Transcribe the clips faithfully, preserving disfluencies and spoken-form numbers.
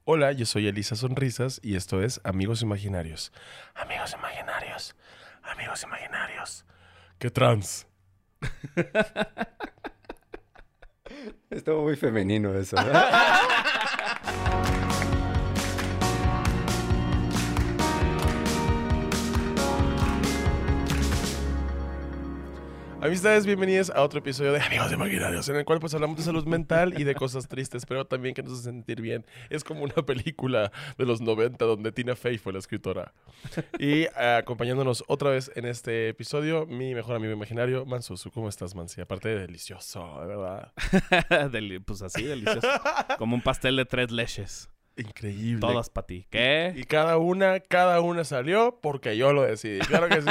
Hola, yo soy Elisa Sonrisas y esto es Amigos Imaginarios. Amigos Imaginarios, Amigos Imaginarios. ¡Qué trans! Estuvo muy femenino eso, ¿no? Amistades, bienvenidas a otro episodio de Amigos Imaginarios, en el cual pues hablamos de salud mental y de cosas tristes, pero también que nos hace sentir bien. Es como una película de los noventa donde Tina Fey fue la escritora. Y eh, acompañándonos otra vez en este episodio, mi mejor amigo imaginario, Mansusu. ¿Cómo estás, Mansi? Aparte de delicioso, de verdad. Deli- pues así, delicioso. Como un pastel de tres leches. Increíble. Todas para ti. ¿Qué? Y cada una, cada una salió porque yo lo decidí. Claro que sí.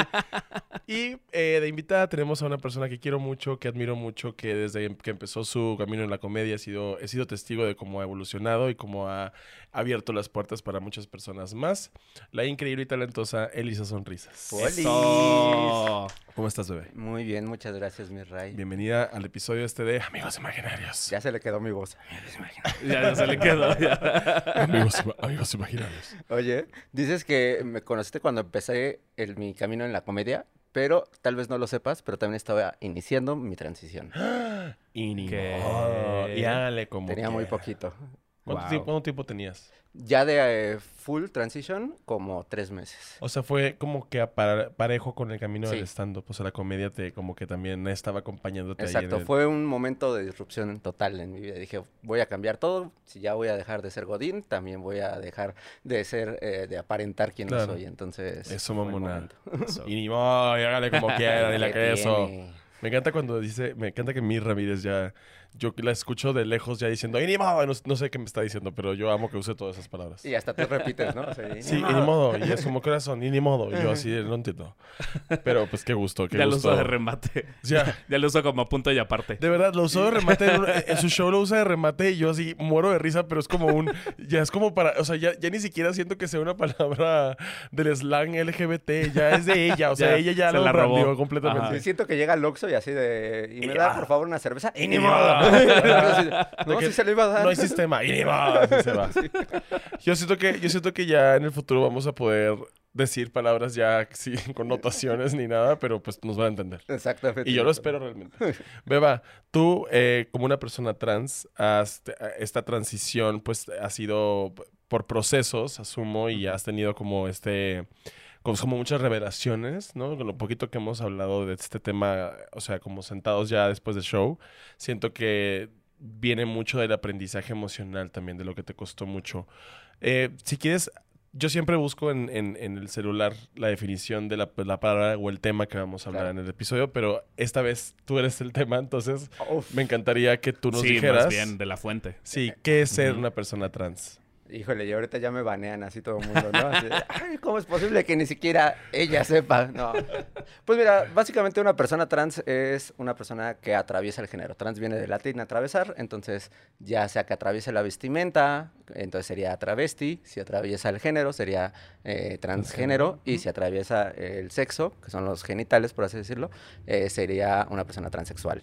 Y eh, de invitada tenemos a una persona que quiero mucho, que admiro mucho, que desde que empezó su camino en la comedia he sido, he sido testigo de cómo ha evolucionado y cómo ha abierto las puertas para muchas personas más. La increíble y talentosa Elisa Sonrisas. ¡Polis! Eso. ¿Cómo estás, bebé? Muy bien, muchas gracias, mi Ray. Bienvenida al episodio este de Amigos Imaginarios. Ya se le quedó mi voz. Ya, ya se le quedó. Ya. Amigos, ima- amigos Imaginarios. Oye, dices que me conociste cuando empecé el- mi camino en la comedia, pero tal vez no lo sepas, pero también estaba iniciando mi transición. Y ni ¿Qué? modo. Y hágale como Tenía muy quiera. poquito. ¿Cuánto, Wow. tiempo, ¿Cuánto tiempo tenías? Ya de eh, full transition, como tres meses. O sea, fue como que apar- parejo con el camino del Sí. stand-up. O sea, la comedia te como que también estaba acompañándote ahí Exacto, en el... fue un momento de disrupción total en mi vida. Dije, voy a cambiar todo. Si ya voy a dejar de ser Godín, también voy a dejar de ser, eh, de aparentar quién Claro. no soy. Entonces, Eso, fue el mamona. momento. Eso. Y ni modo, y hágale como quiera, ni la ¿Qué que eso. tiene? Me encanta cuando dice... Me encanta que Mir Ramírez ya... Yo la escucho de lejos ya diciendo... Y ni modo, no, no sé qué me está diciendo, pero yo amo que use todas esas palabras. Y hasta tú repites, ¿no? Sí, y ni modo. Y es como corazón, y ni modo. Y yo así, no entiendo. Pero pues qué gusto, qué Ya lo gusto. uso de remate. Ya. Ya lo uso como punto y aparte. De verdad, lo usó de remate en, un- en su show, lo usa de remate y yo así muero de risa, pero es como un, ya es como para, o sea, ya, ya ni siquiera siento que sea una palabra del slang L G B T, ya es de ella, o sea, Ya, ella ya se lo la robó. brandió completamente. Ajá. Sí, siento que llega al Oxxo y así de... Y me Y da, va. por favor, una cerveza. ¡Y ni Y modo! va. Así de, no, que sí se lo iba a dar. No hay sistema, y ni modo, así se va. Yo siento que, yo siento que ya en el futuro vamos a poder decir palabras ya sin connotaciones ni nada, pero pues nos van a entender. Exactamente. Y yo lo espero realmente. Beba, tú tú como una persona trans, has- te- esta transición pues ha sido p- por procesos, asumo, y has tenido como este, como, como muchas revelaciones, ¿no? Con lo poquito que hemos hablado de este tema, o sea, como sentados ya después del show, siento que viene mucho del aprendizaje emocional también, de lo que te costó mucho. Eh, si quieres... Yo siempre busco en, en- en el celular la definición de la, la palabra o el tema que vamos a hablar Claro. en el episodio, pero esta vez tú eres el tema, entonces Uf. me encantaría que tú nos Sí, dijeras... más bien de la fuente. Sí, ¿qué es ser Ujú. una persona trans? Híjole, y ahorita ya me banean así todo el mundo, ¿no? Así de, ay, ¿cómo es posible que ni siquiera ella sepa? No. Pues mira, básicamente una persona trans es una persona que atraviesa el género. Trans viene de latín atravesar, entonces ya sea que atraviese la vestimenta, entonces sería travesti. Si atraviesa el género, sería eh, transgénero. Y si atraviesa el sexo, que son los genitales, por así decirlo, eh, sería una persona transexual.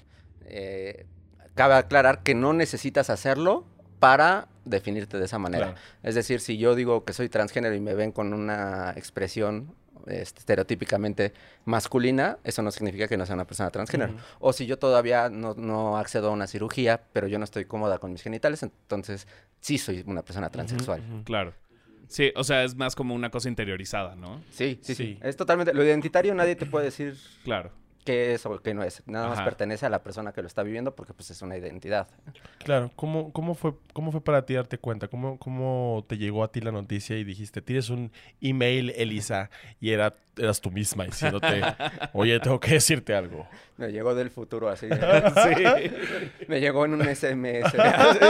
Eh, cabe aclarar que no necesitas hacerlo para definirte de esa manera. Claro. Es decir, si yo digo que soy transgénero y me ven con una expresión este, estereotípicamente masculina, eso no significa que no sea una persona transgénero. Ujú. O si yo todavía no, no accedo a una cirugía, pero yo no estoy cómoda con mis genitales, entonces sí soy una persona transexual. Ujú, ujú. Claro. Sí, o sea, es más como una cosa interiorizada, ¿no? Sí, sí, sí, Sí. Es totalmente... Lo identitario nadie te puede decir Claro. qué es o qué no es. Nada más Ajá. pertenece a la persona que lo está viviendo porque pues es una identidad. Claro, ¿cómo, cómo, fue, ¿cómo fue para ti darte cuenta? ¿Cómo, ¿Cómo te llegó a ti la noticia y dijiste, tienes un email, Elisa, y era, eras tú misma diciéndote, oye, tengo que decirte algo? Me llegó del futuro así. Sí. Me llegó en un S M S.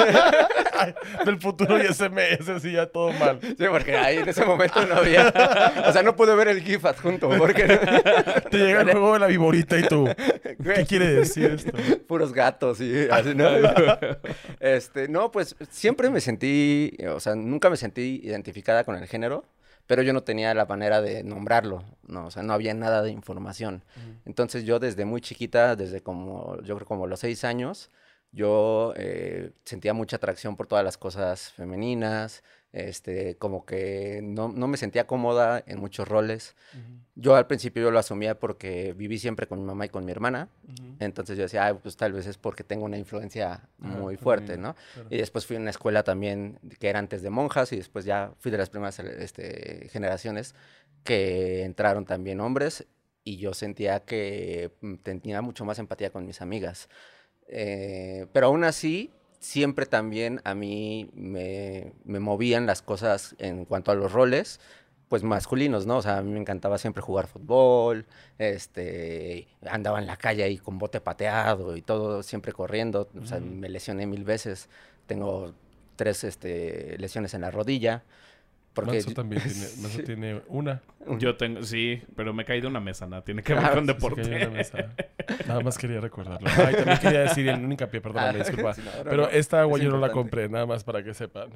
Del futuro y S M S, así ya todo mal. Sí, porque ahí en ese momento no había... O sea, no pude ver el GIF adjunto porque... Te llega el juego de la viborita y tú, ¿qué quiere decir esto? Puros gatos y así, ¿no? Este, no, pues siempre me sentí... O sea, nunca me sentí identificada con el género, pero yo no tenía la manera de nombrarlo, ¿no? O sea, no había nada de información. Entonces yo desde muy chiquita, desde como, yo creo como los seis años, yo eh, sentía mucha atracción por todas las cosas femeninas, Este, como que no, no me sentía cómoda en muchos roles. Ujú, Yo al principio yo lo asumía porque viví siempre con mi mamá y con mi hermana. ujú. Entonces yo decía, "Ay, pues tal vez es porque tengo una influencia Ajá, muy fuerte, femenina, ¿no?" claro. Y después fui a una escuela también que era antes de monjas y después ya fui de las primeras este, generaciones que entraron también hombres y yo sentía que mm, tenía mucho más empatía con mis amigas. Eh, pero aún así, siempre también a mí me, me movían las cosas en cuanto a los roles, pues masculinos, ¿no? O sea, a mí me encantaba siempre jugar fútbol, este, andaba en la calle ahí con bote pateado y todo, siempre corriendo, o sea, Ujú. me lesioné mil veces, tengo tres, este, lesiones en la rodilla, porque... Manso también tiene, Manso Sí. tiene una. Yo tengo, sí, pero me caí de una mesa, nada, tiene que ver Ah, con Se deporte. cayó en la mesa. Nada más quería recordarlo. Ay, también quería decir en un hincapié, perdóname, Ah, disculpa. sí, no, no, Pero no, esta agua es yo no la importante. compré, nada más para que sepan.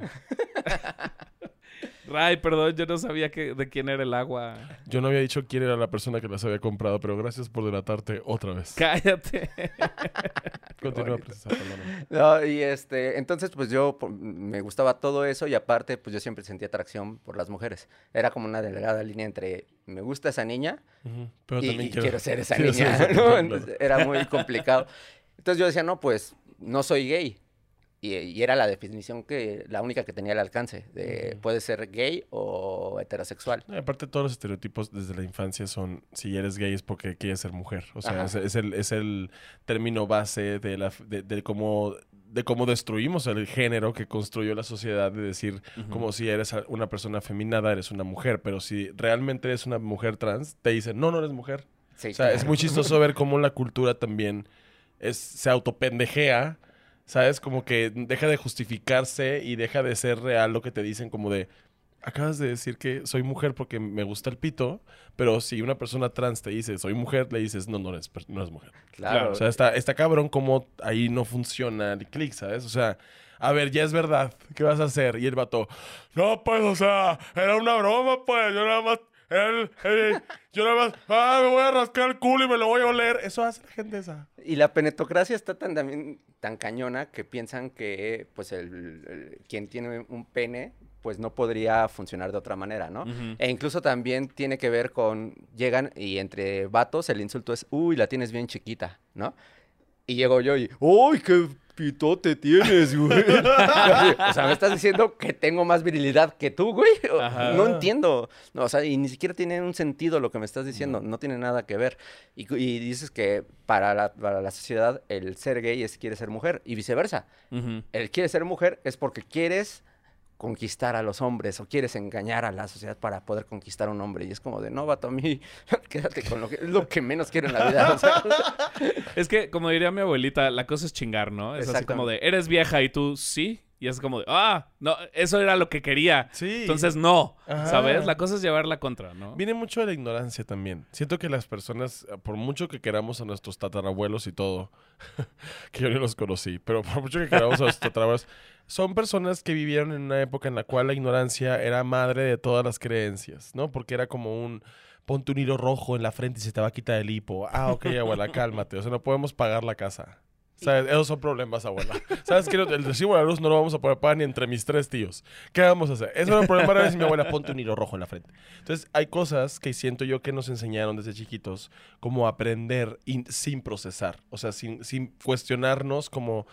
Ray, perdón, yo no sabía que, de quién era el agua. Yo no había dicho quién era la persona que las había comprado, pero gracias por delatarte otra vez. Cállate. Continúa, bonito. princesa, perdóname. No, y este, entonces pues yo po- me gustaba todo eso y aparte pues yo siempre sentía atracción por las mujeres. Era como una delgada línea entre me gusta esa niña Ujú. Pero y, también y quiero, quiero ser esa quiero ser niña, esa ¿no? persona, Entonces, claro. era muy complicado. Entonces yo decía, no, pues no soy gay. Y, y era la definición que, la única que tenía al alcance, de Ujú. puedes ser gay o heterosexual. No, y aparte, todos los estereotipos desde la infancia son: si eres gay es porque quieres ser mujer. O sea, Ajá. es, es el, es el término base de, la, de, de cómo, de cómo destruimos el género que construyó la sociedad, de decir, Ujú. como si eres a- una persona feminada, eres una mujer. Pero si realmente eres una mujer trans, te dicen, no, no eres mujer. Sí, O sea, es claro. muy chistoso ver cómo la cultura también es, se autopendejea, ¿sabes? Como que deja de justificarse y deja de ser real lo que te dicen, como de, acabas de decir que soy mujer porque me gusta el pito, pero si una persona trans te dice, soy mujer, le dices, no, no eres, per- no eres mujer. Claro. O sea, está, está cabrón como ahí no funciona el clic, ¿sabes? O sea, a ver, ya es verdad, ¿qué vas a hacer? Y el vato, no, pues, o sea, era una broma, pues, yo nada más, él, él, yo nada más, ah, me voy a rascar el culo y me lo voy a oler. Eso hace la gente esa. Y la penetocracia está tan, también, tan cañona que piensan que pues el, el- quien tiene un pene pues no podría funcionar de otra manera, ¿no? Ujú. E incluso también tiene que ver con, llegan y entre vatos el insulto es, uy, la tienes bien chiquita, ¿no? Y llego yo y, uy, qué pitote tienes, güey. O sea, me estás diciendo que tengo más virilidad que tú, güey. O- Ajá. No entiendo. No, o sea, y ni siquiera tiene un sentido lo que me estás diciendo. No. No, tiene nada que ver. Y, cu- y dices que para la, para la sociedad el ser gay es quiere ser mujer y viceversa. Ujú. El quiere ser mujer es porque quieres conquistar a los hombres o quieres engañar a la sociedad para poder conquistar a un hombre. Y es como de, no, vato, a mí, quédate con lo que, es lo que menos quiero en la vida. O sea, Es que, como diría mi abuelita, la cosa es chingar, ¿no? Es así como de, eres vieja y tú, sí. Y es como de, ah, no, eso era lo que quería. Sí. Entonces, no, Ajá. ¿sabes? La cosa es llevarla contra, ¿no? Viene mucho de la ignorancia también. Siento que las personas, por mucho que queramos a nuestros tatarabuelos y todo, que yo no los conocí, pero por mucho que queramos a nuestros tatarabuelos, son personas que vivieron en una época en la cual la ignorancia era madre de todas las creencias, ¿no? Porque era como un, ponte un hilo rojo en la frente y se te va a quitar el hipo. Ah, ok, abuela, cálmate. O sea, no podemos pagar la casa. ¿Sabes? Esos son problemas, abuela. ¿Sabes qué? El recibo de la luz no lo vamos a poder pagar ni entre mis tres tíos. ¿Qué vamos a hacer? Eso era un problema. Ahora decir mi abuela, ponte un hilo rojo en la frente. Entonces, hay cosas que siento yo que nos enseñaron desde chiquitos, como aprender in- sin procesar. O sea, sin, sin cuestionarnos como...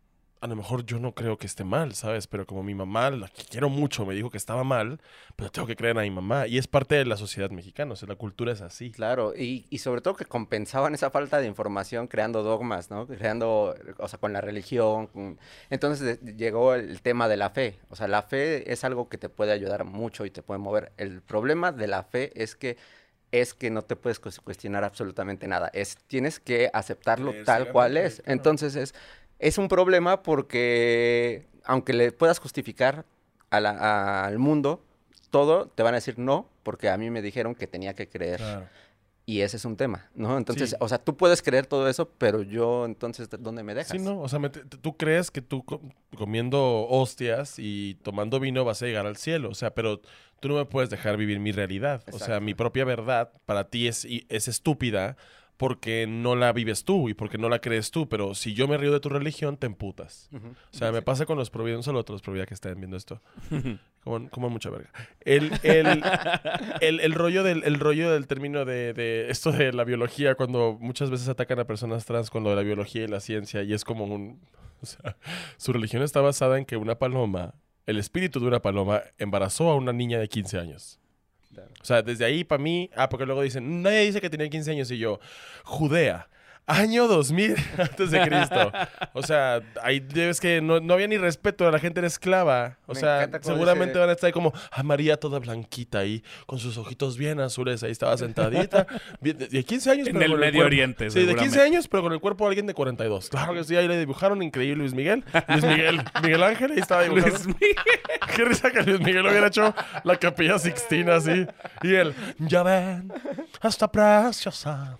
A lo mejor yo no creo que esté mal, ¿sabes? Pero como mi mamá, la que quiero mucho, me dijo que estaba mal, pero tengo que creer a mi mamá. Y es parte de la sociedad mexicana, o sea, la cultura es así. claro, y, y sobre todo que compensaban esa falta de información creando dogmas, ¿no? Creando, o sea, con la religión. con- Entonces de- llegó el tema de la fe. O sea, la fe es algo que te puede ayudar mucho y te puede mover. El problema de la fe es que es que no te puedes cues- cuestionar absolutamente nada. Es, tienes que aceptarlo Creer tal cual ciegamente, es. claro. Entonces es, es un problema porque aunque le puedas justificar a la- a- al mundo todo, te van a decir no, porque a mí me dijeron que tenía que creer. Claro. Y ese es un tema, ¿no? Entonces, Sí. o sea, tú puedes creer todo eso, pero yo, entonces, ¿dónde me dejas? Sí, no, o sea, me- te- tú crees que tú co- comiendo hostias y tomando vino vas a llegar al cielo, o sea, pero tú no me puedes dejar vivir mi realidad. O sea, Exacto. mi propia verdad para ti es, y- es estúpida porque no la vives tú y porque no la crees tú, pero si yo me río de tu religión, te emputas. Uh-huh. O sea, me pasa con los providas, un saludo a todos los providas que estén viendo esto. Como, como mucha verga. El, el, el, el, rollo del, el rollo del término de, de esto de la biología, cuando muchas veces atacan a personas trans con lo de la biología y la ciencia, y es como un... O sea, su religión está basada en que una paloma, el espíritu de una paloma, embarazó a una niña de quince años. Claro. O sea, desde ahí para mí... Ah, porque luego dicen, nadie dice que tenía quince años, y yo, Judea... Año dos mil antes de Cristo. O sea, ahí debes que no, no había ni respeto, la gente era esclava. O Me sea, seguramente dice... van a estar como a María toda blanquita ahí, con sus ojitos bien azules, ahí estaba sentadita. De quince años, en pero el con Medio el Oriente, sí, de quince años, pero con el cuerpo de alguien de cuarenta y dos. Claro que sí, ahí le dibujaron increíble Luis Miguel. Luis Miguel, Miguel Ángel, ahí estaba dibujando. Luis Miguel. Qué risa que Luis Miguel hubiera hecho la Capilla Sixtina así. Y él, ya ven, hasta preciosa.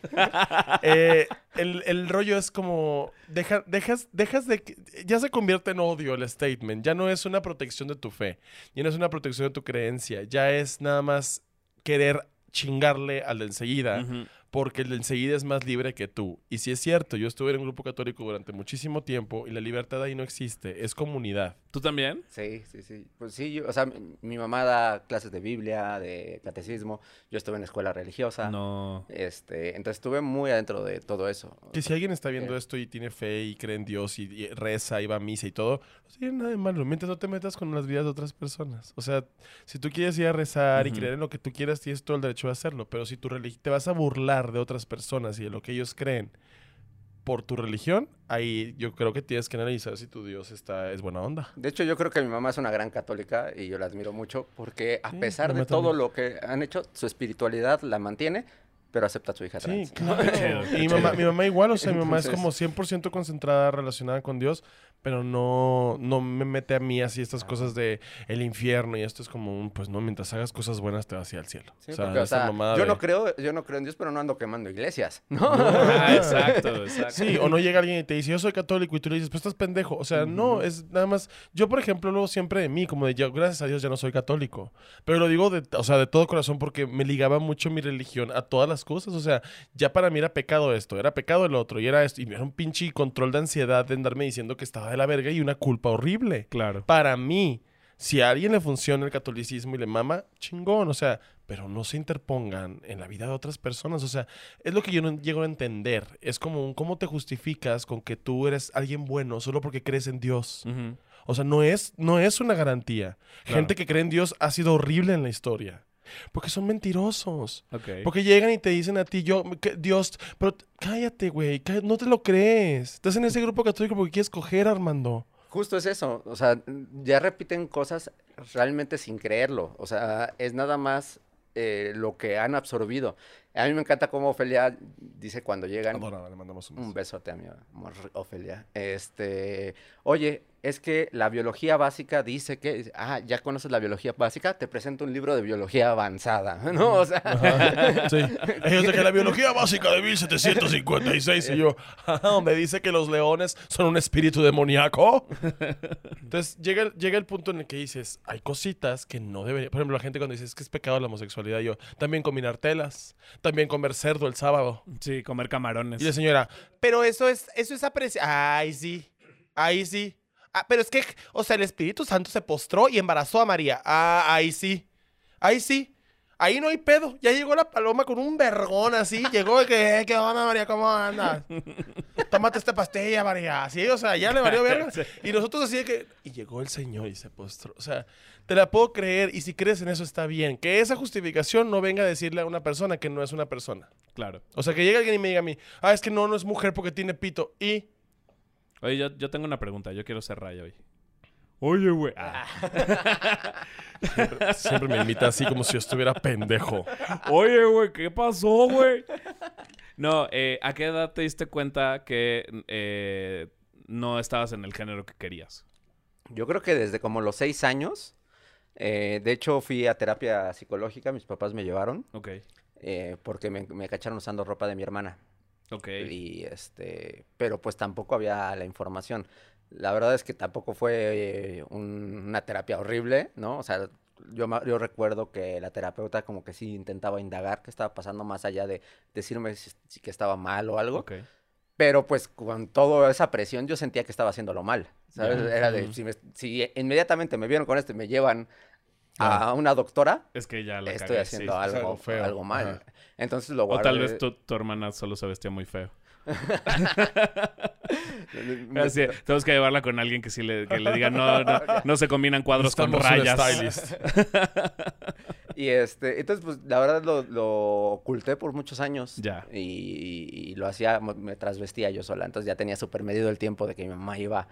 Eh... El, el rollo es como, deja, dejas, dejas de... Ya se convierte en odio el statement. Ya no es una protección de tu fe. Ya no es una protección de tu creencia. Ya es nada más querer chingarle al de enseguida. Uh-huh. Porque el de enseguida es más libre que tú. Y si es cierto, yo estuve en un grupo católico durante muchísimo tiempo y la libertad ahí no existe. Es comunidad. ¿Tú también? Sí, sí, sí. Pues sí, yo, o sea, mi, mi mamá da clases de Biblia, de catecismo. Yo estuve en escuela religiosa. No. Este, entonces estuve muy adentro de todo eso. Que si alguien está viendo eh. esto y tiene fe y cree en Dios y, y reza y va a misa y todo, no tiene nada de malo. Mientras no te metas con las vidas de otras personas. O sea, si tú quieres ir a rezar uh-huh. y creer en lo que tú quieras, tienes todo el derecho a hacerlo. Pero si tu religión te vas a burlar de otras personas y de lo que ellos creen por tu religión, ahí yo creo que tienes que analizar si tu Dios está es buena onda. De hecho, yo creo que mi mamá es una gran católica y yo la admiro mucho porque a sí, pesar de todo también. Lo que han hecho, su espiritualidad la mantiene, pero acepta a su hija trans. Sí, claro. Y mi mamá, mi mamá igual, o sea, mi mamá Entonces... es como cien por ciento concentrada, relacionada con Dios, pero no, no me mete a mí así estas ah. cosas de el infierno y esto es como un, pues no, mientras hagas cosas buenas te vas hacia el cielo. Sí, o sea, porque, o sea yo, de... no creo, yo no creo en Dios, pero no ando quemando iglesias, ¿no? no ah, exacto, exacto. Sí, o no llega alguien y te dice, yo soy católico y tú le dices, pues estás pendejo. O sea, uh-huh. no, es nada más, yo por ejemplo, luego siempre de mí, como de yo, gracias a Dios ya no soy católico, pero lo digo de, o sea, de todo corazón porque me ligaba mucho mi religión a todas las cosas, o sea, ya para mí era pecado esto, era pecado el otro, y era esto, y era un pinche control de ansiedad de andarme diciendo que estaba de la verga y una culpa horrible. Claro. Para mí, si a alguien le funciona el catolicismo y le mama, chingón, o sea, pero no se interpongan en la vida de otras personas, o sea, es lo que yo no llego a entender, es como un, ¿cómo te justificas con que tú eres alguien bueno solo porque crees en Dios? Uh-huh. O sea, no es, no es una garantía. Claro. Gente que cree en Dios ha sido horrible en la historia. Porque son mentirosos. Okay. Porque llegan y te dicen a ti, yo, que, Dios, pero cállate, güey, cállate, no te lo crees. Estás en ese grupo católico porque quieres coger, Armando. Justo es eso, o sea, ya repiten cosas realmente sin creerlo. O sea, es nada más eh, lo que han absorbido. A mí me encanta cómo Ofelia dice cuando llegan... Adora, le mandamos un beso. Un besote a mi amor, Ofelia. Este, oye, es que la biología básica dice que... Ah, ¿ya conoces la biología básica? Te presento un libro de biología avanzada, ¿no? O sea... Ajá, sí. Ellos de que la biología básica de mil setecientos cincuenta y seis y yo... donde dice que los leones son un espíritu demoníaco. Entonces, llega, llega el punto en el que dices... Hay cositas que no deberían... Por ejemplo, la gente cuando dice... Es que es pecado la homosexualidad. Yo, también combinar telas... También comer cerdo el sábado. Sí, comer camarones. Y la señora, pero eso es, eso es apreciado. Ay, sí. Ahí sí. Ah, pero es que, o sea, el Espíritu Santo se postró y embarazó a María. Ah, ahí sí. Ahí sí. Ahí no hay pedo. Ya llegó la paloma con un vergón así. Llegó y que, ¿qué onda, María? ¿Cómo andas? Tómate esta pastilla, María. Sí, o sea, ya le valió verga. Sí. Y nosotros así de que... Y llegó el Señor y se postró. O sea, te la puedo creer. Y si crees en eso está bien. Que esa justificación no venga a decirle a una persona que no es una persona. Claro. O sea, que llegue alguien y me diga a mí, ah, es que no, no es mujer porque tiene pito. Y... Oye, yo, yo tengo una pregunta. Yo quiero ser Raya hoy. Oye, güey. Ah. Siempre, siempre me imita así como si yo estuviera pendejo. Oye, güey, ¿qué pasó, güey? No, eh, ¿a qué edad te diste cuenta que eh, no estabas en el género que querías? Yo creo que desde como los seis años. Eh, de hecho, fui a terapia psicológica. Mis papás me llevaron. Ok. Eh, porque me, me cacharon usando ropa de mi hermana. Ok. Y este... Pero pues tampoco había la información. La verdad es que tampoco fue eh, un, una terapia horrible, ¿no? O sea, yo, yo recuerdo que la terapeuta como que sí intentaba indagar qué estaba pasando más allá de decirme si, si que estaba mal o algo. Okay. Pero pues con toda esa presión yo sentía que estaba haciéndolo mal, ¿sabes? Yeah. Era de, si, me, si inmediatamente me vieron con esto y me llevan a una doctora, es que ya la estoy cagué, haciendo sí. algo, algo, feo. algo mal. Ajá. Entonces lo guardé. O tal vez tu, tu hermana solo se vestía muy feo. Así, tenemos que llevarla con alguien que sí le, que le diga no, no, no se combinan cuadros Estamos con rayas. Y este, entonces pues la verdad lo, lo oculté por muchos años. Ya. Y, y lo hacía, me trasvestía yo sola. Entonces ya tenía súper medido el tiempo de que mi mamá iba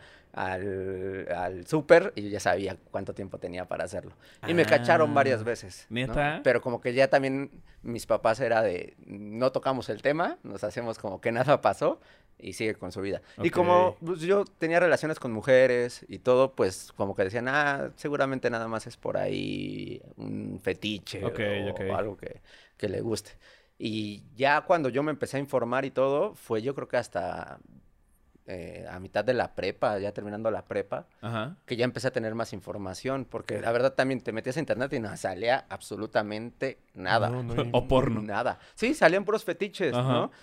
al, al súper y yo ya sabía cuánto tiempo tenía para hacerlo. Y ah, me cacharon varias veces. ¿Neta? ¿no? Pero como que ya también mis papás era de no tocamos el tema, nos hacemos como que nada pasó y sigue con su vida. Okay. Y como pues, yo tenía relaciones con mujeres y todo, pues como que decían, ah, seguramente nada más es por ahí un fetiche okay, o, okay. o algo que, que le guste. Y ya cuando yo me empecé a informar y todo, fue yo creo que hasta eh, a mitad de la prepa, ya terminando la prepa, Ajá. que ya empecé a tener más información, porque la verdad también te metías a internet y no salía absolutamente nada. No, no hay... O porno. Nada. Sí, salían puros fetiches, Ajá. ¿no?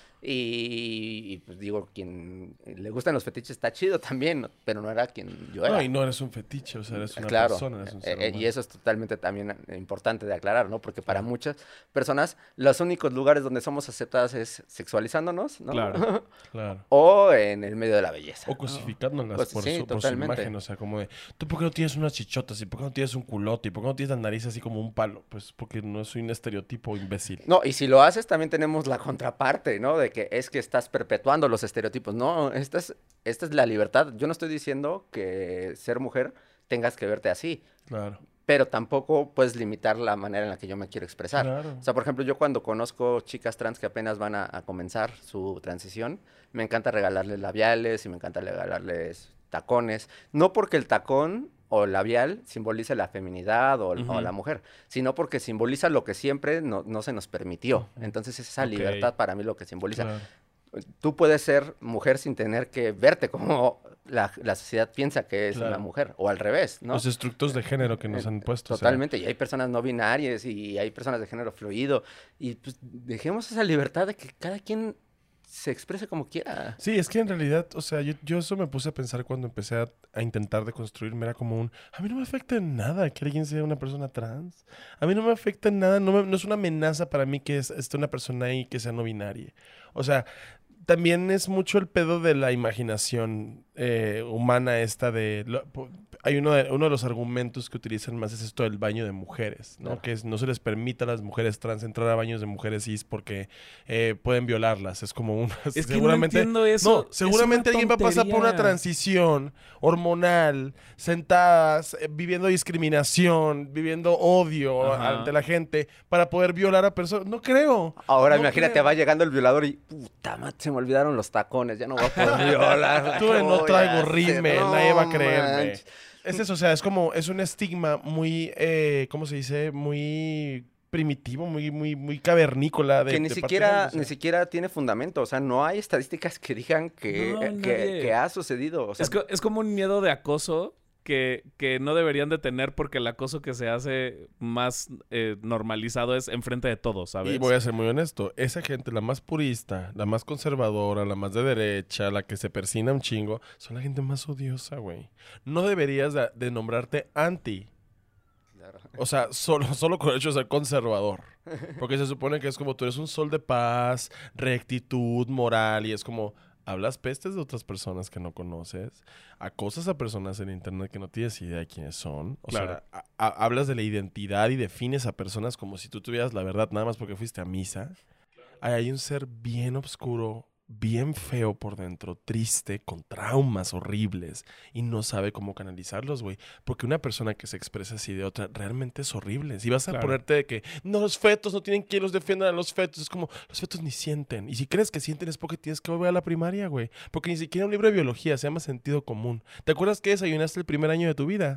Y, y pues digo, quien le gustan los fetiches está chido también, pero no era quien yo era. No, y no eres un fetiche, o sea, eres una claro, persona, eres un ser eh, humano. Y eso es totalmente también importante de aclarar, ¿no? Porque para muchas personas los únicos lugares donde somos aceptadas es sexualizándonos, ¿no? Claro, claro. O en el medio de la belleza. O cosificándolas pues, por, sí, su, por su imagen, o sea, como de, ¿tú por qué no tienes unas chichotas? ¿Y por qué no tienes un culote? ¿Y por qué no tienes la nariz así como un palo? Pues porque no soy un estereotipo imbécil. No, y si lo haces también tenemos la contraparte, ¿no? De que es que estás perpetuando los estereotipos. No, esta es, esta es la libertad. Yo no estoy diciendo que ser mujer tengas que verte así. Claro. Pero tampoco puedes limitar la manera en la que yo me quiero expresar. Claro. O sea, por ejemplo, yo cuando conozco chicas trans que apenas van a, a comenzar su transición, me encanta regalarles labiales y me encanta regalarles tacones. No porque el tacón o labial simbolice la feminidad o, uh-huh. o la mujer, sino porque simboliza lo que siempre no, no se nos permitió. Entonces, es esa okay. libertad para mí lo que simboliza. Claro. Tú puedes ser mujer sin tener que verte como la, la sociedad piensa que es claro. una mujer, o al revés, ¿no? Los estructos de género que nos han puesto. Totalmente, o sea... y hay personas no binarias y hay personas de género fluido, y pues dejemos esa libertad de que cada quien se exprese como quiera. Sí, es que en realidad, o sea, yo, yo eso me puse a pensar cuando empecé a, a intentar deconstruirme, era como un, a mí no me afecta en nada que alguien sea una persona trans, a mí no me afecta en nada, no, me, no es una amenaza para mí que es, esté una persona ahí que sea no binaria, o sea... También es mucho el pedo de la imaginación eh, humana esta de... Lo, hay uno de, uno de los argumentos que utilizan más es esto del baño de mujeres, ¿no? Claro. Que es, no se les permita a las mujeres trans entrar a baños de mujeres cis porque eh, pueden violarlas. Es como una... Es que seguramente, no entiendo eso. No, seguramente alguien va a pasar por una transición hormonal, sentadas, eh, viviendo discriminación, viviendo odio Ajá. ante la gente para poder violar a personas. No creo. Ahora no imagínate, creo. va llegando el violador y... Puta madre, se me olvidaron los tacones, ya no voy a poder violar. Tú no traigo rímel, no, nadie va a creerme. Manch. Es eso, o sea, es como, es un estigma muy, eh, ¿cómo se dice? Muy primitivo, muy, muy, muy cavernícola. De, que ni de siquiera, o sea. ni siquiera tiene fundamento, o sea, no hay estadísticas que digan que, no, que, que ha sucedido. O sea, es, co- es como un miedo de acoso que, que no deberían de tener porque el acoso que se hace más eh, normalizado es enfrente de todos, ¿sabes? Y voy a ser muy honesto, esa gente, la más purista, la más conservadora, la más de derecha, la que se persina un chingo, son la gente más odiosa, güey. No deberías de, de nombrarte anti. Claro. O sea, solo, solo con el hecho de ser conservador. Porque se supone que es como tú eres un sol de paz, rectitud, moral, y es como... Hablas pestes de otras personas que no conoces, acosas a personas en internet que no tienes idea de quiénes son, o claro. sea, a, a, hablas de la identidad y defines a personas como si tú tuvieras la verdad nada más porque fuiste a misa. Ahí hay un ser bien oscuro, bien feo por dentro, triste, con traumas horribles y no sabe cómo canalizarlos, güey. Porque una persona que se expresa así de otra realmente es horrible. Si vas a claro. ponerte de que no, los fetos no tienen que los defiendan a los fetos, es como los fetos ni sienten. Y si crees que sienten es porque tienes que volver a la primaria, güey. Porque ni siquiera un libro de biología se llama sentido común. ¿Te acuerdas que desayunaste el primer año de tu vida?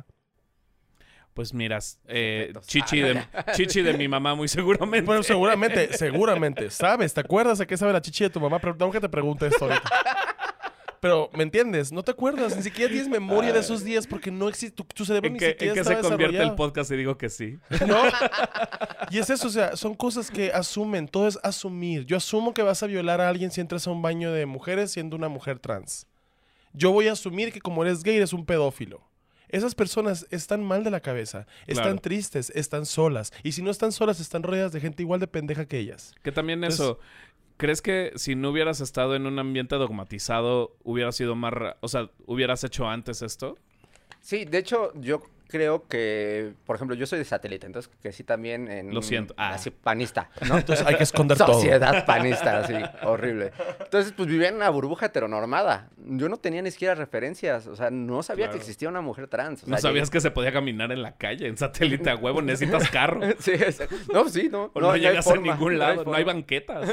Pues miras, eh, chichi, de, chichi de mi mamá muy seguramente. Bueno, seguramente, seguramente. ¿Sabes? ¿Te acuerdas a qué sabe la chichi de tu mamá? Pero tengo que te pregunte esto ahorita. pero, ¿me entiendes? No te acuerdas, ni siquiera tienes memoria de esos días porque no existe, tu, tu cerebro ¿En ni qué, siquiera ¿en qué estaba se convierte desarrollado. el podcast y digo que sí? ¿No? Y es eso, o sea, son cosas que asumen, todo es asumir. Yo asumo que vas a violar a alguien si entras a un baño de mujeres siendo una mujer trans. Yo voy a asumir que como eres gay eres un pedófilo. Esas personas están mal de la cabeza, están Claro. tristes, están solas. Y si no están solas, están rodeadas de gente igual de pendeja que ellas. Que también Entonces- eso... ¿Crees que si no hubieras estado en un ambiente dogmatizado, hubiera sido más... ra- O sea, hubieras hecho antes esto? Sí, de hecho, yo creo que, por ejemplo, yo soy de satélite, entonces que sí también en... Lo siento. Ah. Así, panista, ¿no? Entonces hay que esconder todo. Sociedad panista, así, horrible. Entonces, pues vivía en una burbuja heteronormada. Yo no tenía ni siquiera referencias, o sea, no sabía Claro. que existía una mujer trans. O No sea, sabías que se podía caminar en la calle, en satélite a huevo, necesitas carro. llegué- Sí, exacto. No, sí, no. O no, hay llegas forma, a ningún lado, no hay, forma. banquetas.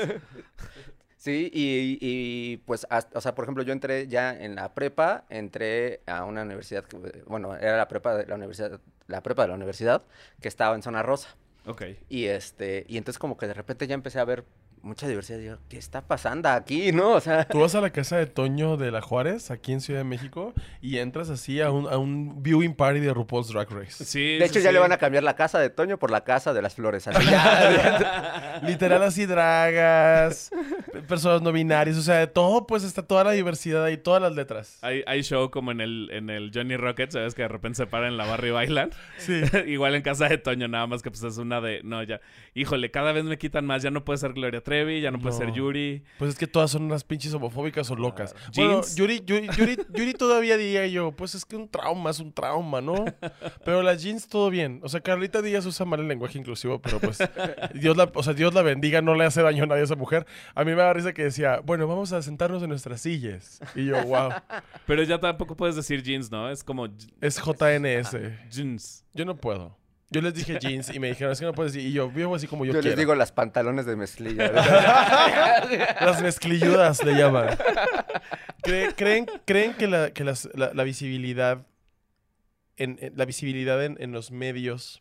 Sí, y, y, pues, hasta- o sea, por ejemplo, yo entré ya en la prepa, entré a una universidad, que, bueno, era la prepa de la universidad, la prepa de la universidad, que estaba en zona rosa. Ok. Y este, y entonces como que de repente ya empecé a ver mucha diversidad. Y yo, ¿qué está pasando aquí, no? O sea, Tú vas a la casa de Toño de la Juárez, aquí en Ciudad de México, y entras así a un, a un viewing party de RuPaul's Drag Race. Sí, de hecho ya le van a cambiar la casa de Toño por la casa de las flores. Así ya. Literal así dragas, pe- personas no binarias, o sea, de todo, pues está toda la diversidad ahí, todas las letras. Hay, hay show como en el, en el Johnny Rocket, ¿sabes? Que de repente se paran en la barra y bailan. Sí. Igual en casa de Toño, nada más que pues es una de... No, ya... Híjole, cada vez me quitan más. Ya no puede ser Gloria Trevi, ya no, puede No. ser Yuri. Pues es que todas son unas pinches homofóbicas o locas. Bueno, Jeans. Yuri, Yuri, Yuri, Yuri todavía diría yo, pues es que un trauma es un trauma, ¿no? Pero las jeans todo bien. O sea, Carlita Díaz usa mal el lenguaje inclusivo, pero pues Dios la, o sea, Dios la bendiga, no le hace daño a nadie a esa mujer. A mí me da risa que decía, bueno, vamos a sentarnos en nuestras sillas. Y yo, wow, Pero ya tampoco puedes decir jeans, ¿no? Es como... es J N S. Jeans. Yo no puedo. Yo les dije jeans y me dijeron, es que no puedes decir. Y yo vivo así como yo, Yo, quiero. les digo las pantalones de mezclilla. Las mezclilludas le llaman. Cre- ¿Creen, creen que, la, que las- la, la visibilidad, en, en- la visibilidad en, en los medios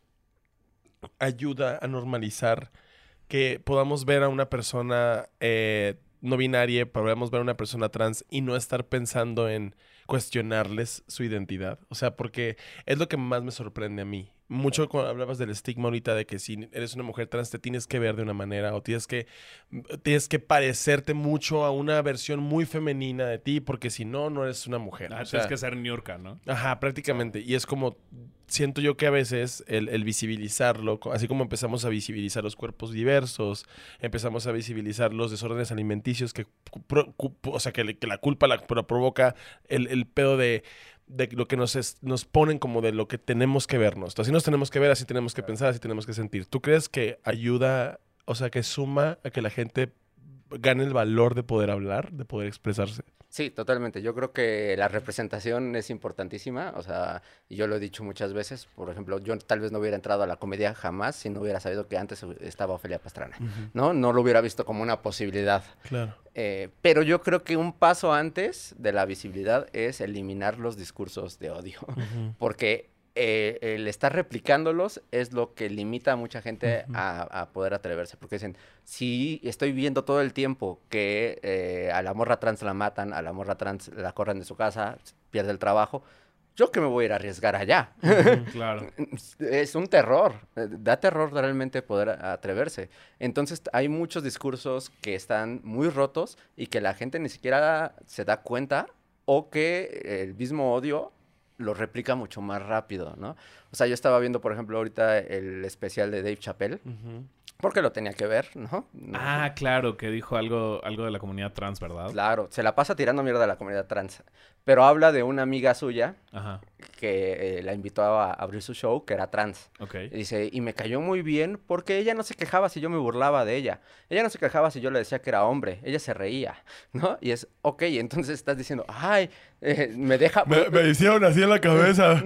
ayuda a normalizar que podamos ver a una persona eh, no binaria, podamos ver a una persona trans y no estar pensando en cuestionarles su identidad? O sea, porque es lo que más me sorprende a mí. Mucho cuando hablabas del estigma ahorita de que si eres una mujer trans te tienes que ver de una manera o tienes que, tienes que parecerte mucho a una versión muy femenina de ti porque si no, no eres una mujer. Ah, O sea, tienes que ser Niurka, ¿no? ajá, prácticamente. Y es como, siento yo que a veces el, el visibilizarlo, co- así como empezamos a visibilizar los cuerpos diversos, empezamos a visibilizar los desórdenes alimenticios, que, cu- pro- cu- o sea, que, le- que la culpa la, la provoca el, el pedo de, de lo que nos, es- nos ponen como de lo que tenemos que vernos. Así nos tenemos que ver, así tenemos que pensar, así tenemos que sentir. ¿Tú crees que ayuda, o sea, que suma a que la gente gane el valor de poder hablar, de poder expresarse? Sí, totalmente. Yo creo que la representación es importantísima. O sea, y yo lo he dicho muchas veces. Por ejemplo, yo tal vez no hubiera entrado a la comedia jamás si no hubiera sabido que antes estaba Ofelia Pastrana. ¿No? No lo hubiera visto como una posibilidad. Claro. Eh, pero yo creo que un paso antes de la visibilidad es eliminar los discursos de odio. Porque eh, el estar replicándolos es lo que limita a mucha gente Ujú. a, a poder atreverse. Porque dicen, si estoy viendo todo el tiempo que eh, a la morra trans la matan, a la morra trans la corren de su casa, pierde el trabajo, yo que me voy a ir a arriesgar allá. Claro. Es un terror, eh, da terror realmente poder a- atreverse. Entonces hay muchos discursos que están muy rotos y que la gente ni siquiera se da cuenta o que el mismo odio lo replica mucho más rápido, ¿no? O sea, yo estaba viendo, por ejemplo, ahorita el especial de Dave Chappelle, Ujú. porque lo tenía que ver, ¿no? No- Ah, claro, que dijo algo, algo de la comunidad trans, ¿verdad? Claro, se la pasa tirando mierda a la comunidad trans, pero habla de una amiga suya Ajá, que eh, la invitó a abrir su show, que era trans. ok. Y dice, y me cayó muy bien porque ella no se quejaba si yo me burlaba de ella. Ella no se quejaba si yo le decía que era hombre. Ella se reía, ¿no? Y es, ok, entonces estás diciendo, ay, eh, me deja... Me, me hicieron así en la cabeza.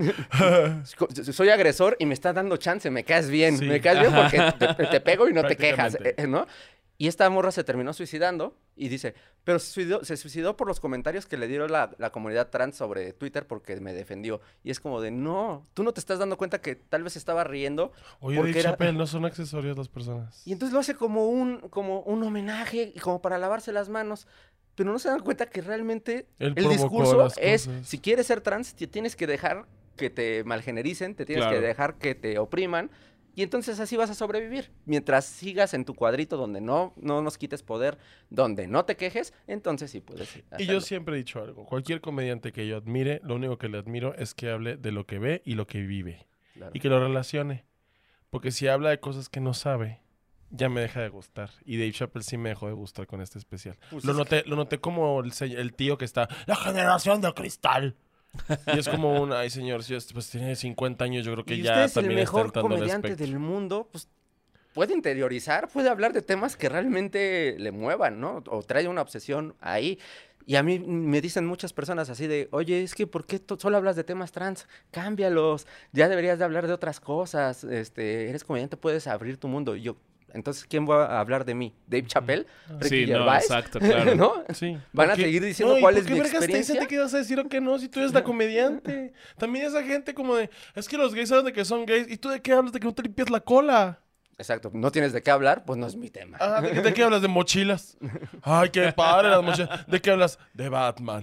Soy agresor y me estás dando chance, me caes bien. Sí. Me caes bien porque te, te pego y no te quejas, Prácticamente. eh, ¿no? Y esta morra se terminó suicidando y dice, pero se suicidó, se suicidó por los comentarios que le dieron la, la comunidad trans sobre Twitter porque me defendió. Y es como de, no, tú no te estás dando cuenta que tal vez estaba riendo. Oye, porque Dave era- Chappelle, no son accesorios las personas. Y entonces lo hace como un, como un homenaje y como para lavarse las manos. pero no se dan cuenta que realmente Él el provocó discurso las es, cosas. si quieres ser trans, te tienes que dejar que te malgenericen, te tienes Claro. que dejar que te opriman, y entonces así vas a sobrevivir. Mientras sigas en tu cuadrito donde no, no nos quites poder, donde no te quejes, entonces sí puedes hacerlo. Y yo siempre he dicho algo. Cualquier comediante que yo admire, lo único que le admiro es que hable de lo que ve y lo que vive. Claro. Y que lo relacione. Porque si habla de cosas que no sabe, ya me deja de gustar. Y Dave Chappelle sí me dejó de gustar con este especial. Pues lo, es noté, lo noté como el, se- el tío que está... ¡La generación de cristal! Y es como un... Ay, señor, si es- pues tiene cincuenta años, yo creo que y ya usted es el también está mejor entrando al comediante espectro. del mundo, pues puede interiorizar, puede hablar de temas que realmente le muevan, ¿no? O trae una obsesión ahí. Y a mí me dicen muchas personas así de, oye, es que ¿por qué to- solo hablas de temas trans? Cámbialos, ya deberías de hablar de otras cosas, este, eres comediante, puedes abrir tu mundo. Y yo, entonces, ¿quién va a hablar de mí? ¿Dave Chappelle? ¿Ricky Sí, no, Gervais? exacto, claro. ¿No? Sí. Van a Porque- seguir diciendo No, ¿y cuál por es qué mi vergas te experiencia. dicen que vas a decir o que no si tú eres la comediante? También esa gente como de... Es que los gays saben de que son gays. ¿Y tú de qué hablas? De que no te limpias la cola. Exacto, no tienes de qué hablar, pues no es mi tema. Ah, ¿de, qué- de qué hablas? De mochilas. Ay, qué padre las mochilas. ¿De qué hablas? De Batman.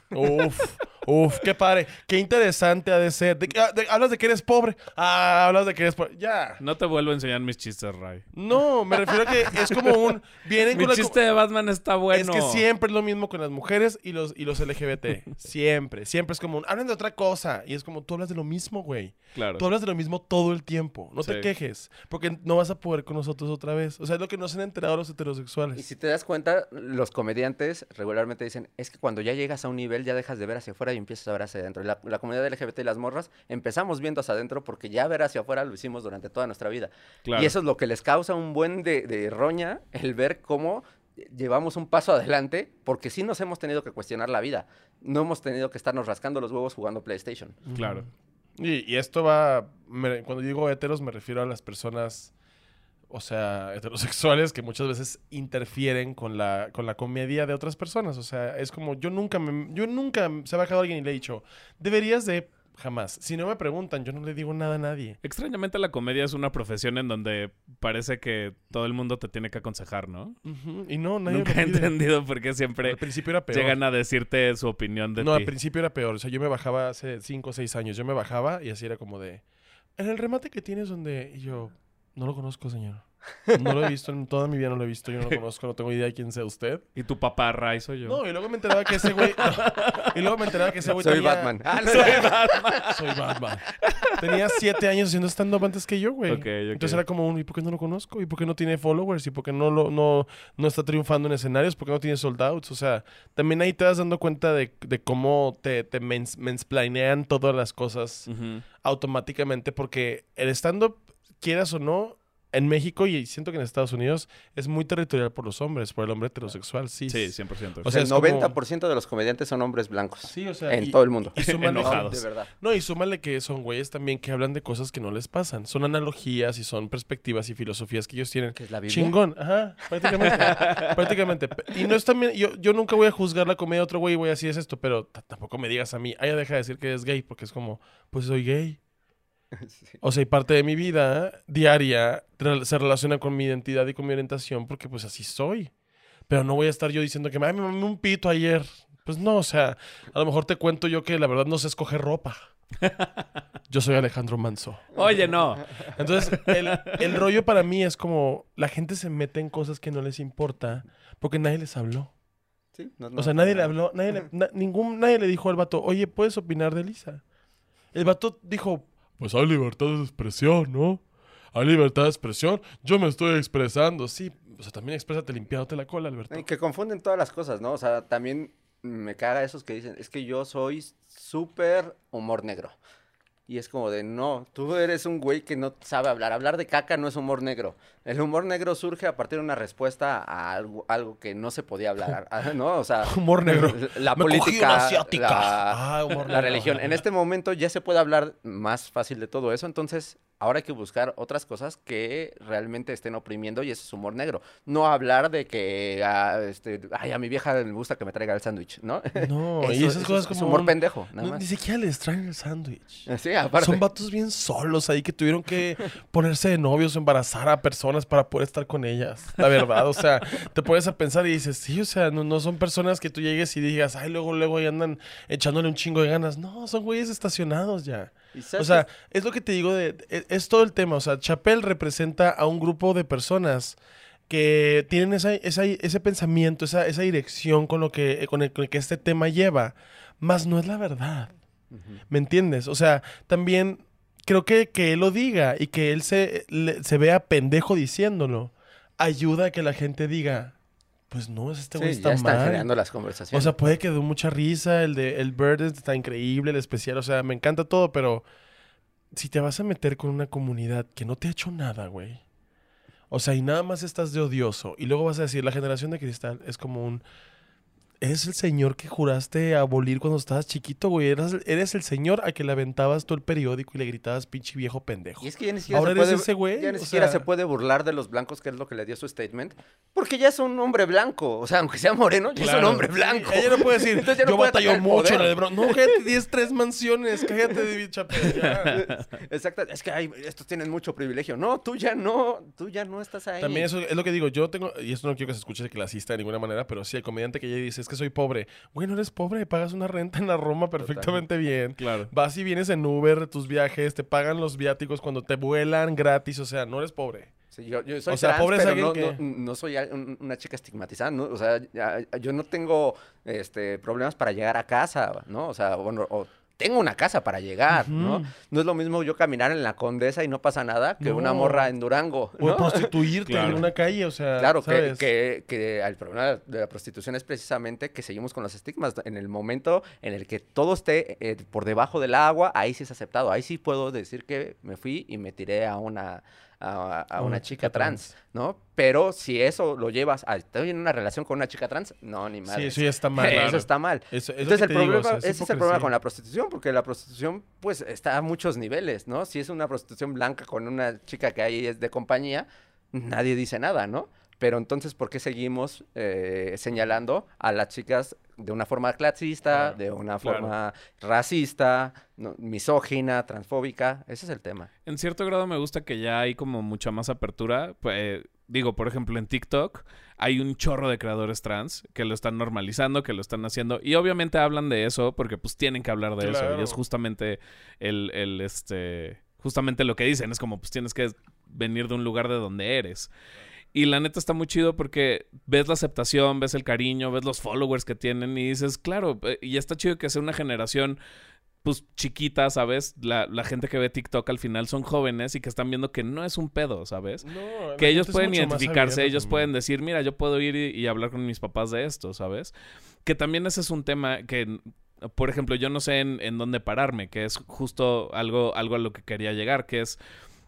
Uf, uf, qué padre. Qué interesante ha de ser. ¿De, qué- de- hablas de que eres pobre? Ah, hablas de que eres pobre. Ya. No te vuelvo a enseñar mis chistes, Ray. No, me refiero a que es como un... Vienen Mi con la co- chiste de Batman está bueno. Es que siempre es lo mismo con las mujeres y los, y los L G B T. Siempre. Siempre es como un... Hablan de otra cosa. Y es como, tú hablas de lo mismo, güey. Claro. Tú hablas de lo mismo todo el tiempo. No te Sí. quejes. Porque no vas a poder con nosotros otra vez. O sea, es lo que no se han enterado los heterosexuales. Y si te das cuenta, los comediantes regularmente dicen, es que cuando ya llegas a un nivel ya dejas de ver hacia afuera y empiezas a ver hacia adentro. Y La, la comunidad L G B T y las morras empezamos viendo hacia adentro porque ya ver hacia afuera lo hicimos durante toda nuestra vida. Claro. Y eso es lo que les causa un buen de, de roña, el ver cómo llevamos un paso adelante, porque sí nos hemos tenido que cuestionar la vida. No hemos tenido que estarnos rascando los huevos jugando PlayStation. Claro. Y, y esto va... me- cuando digo heteros me refiero a las personas... O sea, heterosexuales que muchas veces interfieren con la, con la comedia de otras personas. O sea, es como yo nunca me, yo nunca se ha bajado alguien y le he dicho, deberías de... Jamás. Si no me preguntan, yo no le digo nada a nadie. Extrañamente la comedia es una profesión en donde parece que todo el mundo te tiene que aconsejar, ¿no? Ujú. Y no, nadie Nunca lo he pide. entendido por qué siempre Al principio era peor. llegan a decirte su opinión de No, ti. al principio era peor. O sea, yo me bajaba hace cinco o seis años. Yo me bajaba y así era como de... En el remate que tienes donde... Y yo... No lo conozco, señor. No lo he visto. En toda mi vida no lo he visto. Yo no lo conozco. No tengo idea de quién sea usted. ¿Y tu papá, Ray, soy yo? No, y luego me enteraba que ese güey... no. Y luego me enteraba que ese güey Soy tenía... Batman. Ah, no, Soy Batman. Soy Batman. Tenía siete años haciendo stand-up antes que yo, güey. Ok, ok. Entonces era como un... ¿Y por qué no lo conozco? ¿Y por qué no tiene followers? ¿Y por qué no, lo, no, no está triunfando en escenarios? ¿Por qué no tiene sold outs? O sea, también ahí te vas dando cuenta de, de cómo te, te mens, mansplainean todas las cosas Ujú. automáticamente. Porque el stand-up, quieras o no, en México y siento que en Estados Unidos es muy territorial por los hombres, por el hombre heterosexual. Sí, Sí, cien por ciento. O sea, el es como- noventa por ciento de los comediantes son hombres blancos. Sí, o sea... En y- todo el mundo. y súmale- Enojados. De verdad. No, y súmale que son güeyes también que hablan de cosas que no les pasan. Son analogías y son perspectivas y filosofías que ellos tienen. ¿Qué es la Biblia? Chingón, ajá, prácticamente. prácticamente. Y no es también, yo, yo nunca voy a juzgar la comedia de otro güey y voy a decir es esto, pero t- tampoco me digas a mí, ay, ya deja de decir que es gay, porque es como, pues soy gay. Sí. O sea, y parte de mi vida diaria re- se relaciona con mi identidad y con mi orientación porque pues así soy. Pero no voy a estar yo diciendo que ay, me mamé un pito ayer. Pues no, o sea, a lo mejor te cuento yo que la verdad no sé escoger ropa. Yo soy Alejandro Manso. Oye, no. Entonces, el, el rollo para mí es como la gente se mete en cosas que no les importa porque nadie les habló. Sí, no- O no- sea, nadie le habló, nadie le, na- ningún, nadie le dijo al vato, oye, ¿puedes opinar de Lisa? El vato dijo, pues hay libertad de expresión, ¿no? Hay libertad de expresión, yo me estoy expresando, sí. O sea, también exprésate limpiándote la cola, Alberto. Y que confunden todas las cosas, ¿no? O sea, también me caga esos que dicen, es que yo soy súper humor negro. Y es como de, no, tú eres un güey que no sabe hablar. Hablar de caca no es humor negro. El humor negro surge a partir de una respuesta a algo, algo que no se podía hablar, a- ¿no? O sea, Humor negro. la Me cogí una política, asiática. la, Ah, humor la negro. religión. En este momento ya se puede hablar más fácil de todo eso, entonces ahora hay que buscar otras cosas que realmente estén oprimiendo y ese es humor negro. No hablar de que, ah, este, ay, a mi vieja le gusta que me traiga el sándwich, ¿no? No, Eso, y esas eso cosas es, como es humor un- pendejo, nada No, más. ni siquiera les traen el sándwich. Sí, aparte. Son vatos bien solos ahí que tuvieron que ponerse de novios o embarazar a personas para poder estar con ellas. La verdad, o sea, te pones a pensar y dices, sí, o sea, no, no son personas que tú llegues y digas, ay, luego, luego ahí andan echándole un chingo de ganas. No, son güeyes estacionados ya. ¿Y sabes O sea, es lo que te digo, de, es, es todo el tema. O sea, Chappelle representa a un grupo de personas que tienen esa, esa- ese pensamiento, esa, esa dirección con lo que, con el, con el que este tema lleva, más no es la verdad. Ujú. ¿Me entiendes? O sea, también creo que que él lo diga y que él se, le- se vea pendejo diciéndolo, ayuda a que la gente diga, pues no, este güey Sí, está ya están mal. generando las O conversaciones. sea, puede que dé mucha risa, el de el Bird está increíble, el especial, o sea, me encanta todo, pero si te vas a meter con una comunidad que no te ha hecho nada, güey. O sea, y nada más estás de odioso. Y luego vas a decir, la generación de cristal es como un... Eres el señor que juraste abolir cuando estabas chiquito, güey. Eres, eres el señor a que le aventabas tú el periódico y le gritabas pinche viejo pendejo. Y es que ya ni siquiera, Ahora se eres puede, ese güey, ya ni o siquiera sea- se puede burlar de los blancos, que es lo que le dio su statement, porque ya es un hombre blanco. O sea, aunque sea moreno, ya es Claro. un hombre blanco. Sí, ella no puede decir, Entonces ya no yo puede batallo atacar el mucho en poder. el Bronx. No, cállate, tienes tres mansiones. Cállate, David Chappelle. ya. Exacto. Es que ay, estos tienen mucho privilegio. No, tú ya no, tú ya no estás ahí. También eso es lo que digo. Yo tengo, y esto no quiero que se escuche de clasista de ninguna manera, pero sí, el comediante que ya dice, es que soy pobre. Güey, no eres pobre, pagas una renta en la Roma perfectamente bien. Claro. Vas y vienes en Uber, tus viajes, te pagan los viáticos cuando te vuelan gratis, o sea, no eres pobre. Sí, yo, yo soy O sea, trans, pobre es pero alguien no, que- no, no soy al- un- una chica estigmatizada, ¿no? O sea, ya- yo no tengo este, problemas para llegar a casa, ¿no? O sea, bueno, o tengo una casa para llegar, ¿no? Ujú. No es lo mismo yo caminar en la Condesa y no pasa nada que una No. morra en Durango, O ¿no? prostituirte Claro. en una calle, o sea, Claro, que, ¿sabes? que, que el problema de la prostitución es precisamente que seguimos con los estigmas. En el momento en el que todo esté eh, por debajo del agua, ahí sí es aceptado. Ahí sí puedo decir que me fui y me tiré a una, a, a una chica trans, ¿no? Pero si eso lo llevas a estoy en una relación con una chica trans, no, ni Sí, madre. eso ya está mal. Eso claro. está mal. Eso- es lo Entonces que el te digo, problema, o sea, es ese es el hipocresía. problema con la prostitución, porque la prostitución pues está a muchos niveles, ¿no? Si es una prostitución blanca con una chica que ahí es de compañía, nadie dice nada, ¿no? Pero entonces, ¿por qué seguimos eh, señalando a las chicas de una forma clasista, Claro, de una claro. forma racista, no, misógina, transfóbica? Ese es el tema. En cierto grado me gusta que ya hay como mucha más apertura. Pues, eh, digo, por ejemplo, en TikTok hay un chorro de creadores trans que lo están normalizando, que lo están haciendo. Y obviamente hablan de eso porque pues tienen que hablar de eso. Claro. Y es justamente el, el, este... Justamente lo que dicen. Es como, pues tienes que venir de un lugar de donde eres. Y la neta está muy chido porque ves la aceptación, ves el cariño, ves los followers que tienen y dices, claro, eh, y está chido que sea una generación pues chiquita, ¿sabes? La, la gente que ve TikTok al final son jóvenes y que están viendo que no es un pedo, ¿sabes? No, la Que ellos gente es pueden mucho más identificarse, abierta ellos también. pueden decir, mira, yo puedo ir y, y hablar con mis papás de esto, ¿sabes? Que también ese es un tema que, por ejemplo, yo no sé en, en dónde pararme, que es justo algo, algo a lo que quería llegar, que es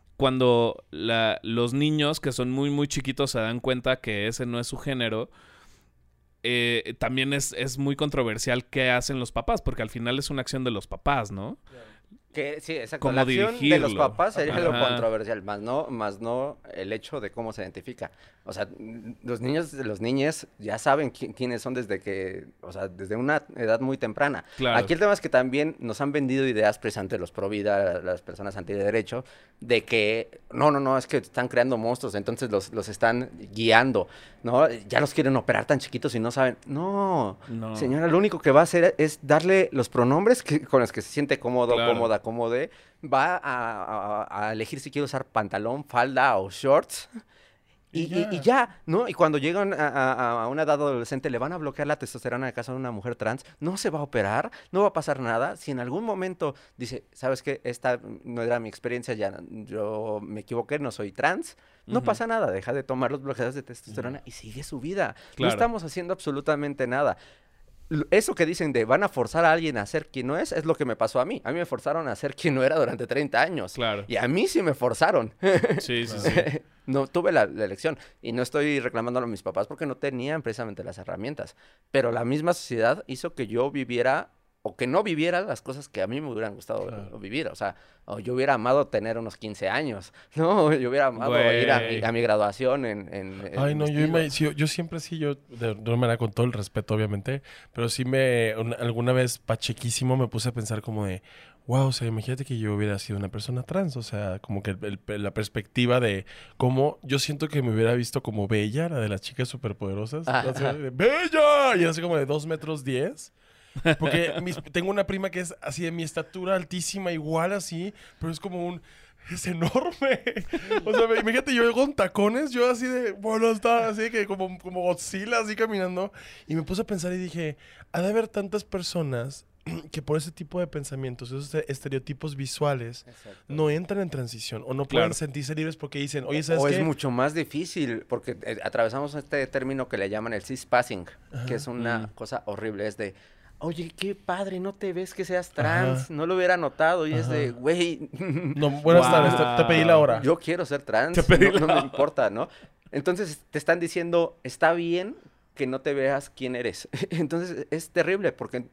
cuando la, los niños que son muy, muy chiquitos se dan cuenta que ese no es su género, eh, también es, es muy controversial qué hacen los papás, porque al final es una acción de los papás, ¿no? Que, sí, exacto. Cómo La acción de los dirigirlo. papás sería lo Ajá. controversial, más no, más no el hecho de cómo se identifica. O sea, los niños, los niñes ya saben qui- quiénes son desde que, o sea, desde una edad muy temprana. Claro. Aquí el tema es que también nos han vendido ideas precisamente los pro vida, las personas antiderecho, de que no, no, no, es que están creando monstruos, entonces los, los están guiando, ¿no? Ya los quieren operar tan chiquitos y no saben. No, No. señora, lo único que va a hacer es darle los pronombres que- con los que se siente cómodo, Claro. cómoda, cómode. Va a, a- a elegir si quiere usar pantalón, falda o shorts. Y, Y y- ya. y ya, ¿no? Y cuando llegan a, a- a una edad adolescente, le van a bloquear la testosterona de casa de una mujer trans, no se va a operar, no va a pasar nada. Si en algún momento dice, ¿sabes qué? Esta no era mi experiencia, ya yo me equivoqué, no soy trans, no Ujú. pasa nada, deja de tomar los bloqueadores de testosterona y sigue su vida. No Claro. estamos haciendo absolutamente nada. L- Eso que dicen de van a forzar a alguien a ser quien no es, es lo que me pasó a mí. A mí me forzaron a ser quien no era durante treinta años. Claro. Y a mí sí me forzaron. Sí, sí, sí. No tuve la, la elección. Y no estoy reclamándolo a mis papás porque no tenían precisamente las herramientas. Pero la misma sociedad hizo que yo viviera o que no viviera las cosas que a mí me hubieran gustado Claro. vivir. O sea, o yo hubiera amado tener unos quince años, ¿no? Yo hubiera amado Güey. ir a mi, a mi graduación en, en, en Ay, no, yo, vestido. ima- sí, yo, yo siempre sí, yo, de de una manera con todo el respeto, obviamente, pero sí me, una- alguna vez pachequísimo me puse a pensar como de, wow, o sea, imagínate que yo hubiera sido una persona trans, o sea, como que el- el- la perspectiva de cómo yo siento que me hubiera visto como Bella, la de las chicas superpoderosas, Ajá. así de, ¡Bella! Y así como de dos metros diez. Porque mis- tengo una prima que es así de mi estatura altísima, igual así, pero es como un... Es enorme. O sea, imagínate yo con tacones, yo así de, bueno, estaba así que como, como Godzilla, así caminando. Y me puse a pensar y dije, ha de haber tantas personas que por ese tipo de pensamientos, esos e- estereotipos visuales, Exacto. no entran en transición o no Claro. pueden sentirse libres porque dicen, oye, ¿sabes O qué? es mucho más difícil, porque eh, atravesamos este término que le llaman el cispassing, que es una Mm. cosa horrible, es de, oye, qué padre, no te ves que seas trans, Ajá. no lo hubiera notado, y es de, Ajá. güey, No, buenas Wow. tardes, te, te pedí la hora. yo quiero ser trans, Te pedí no, no la- me importa, ¿no? Entonces te están diciendo, está bien que no te veas quién eres. Entonces es terrible porque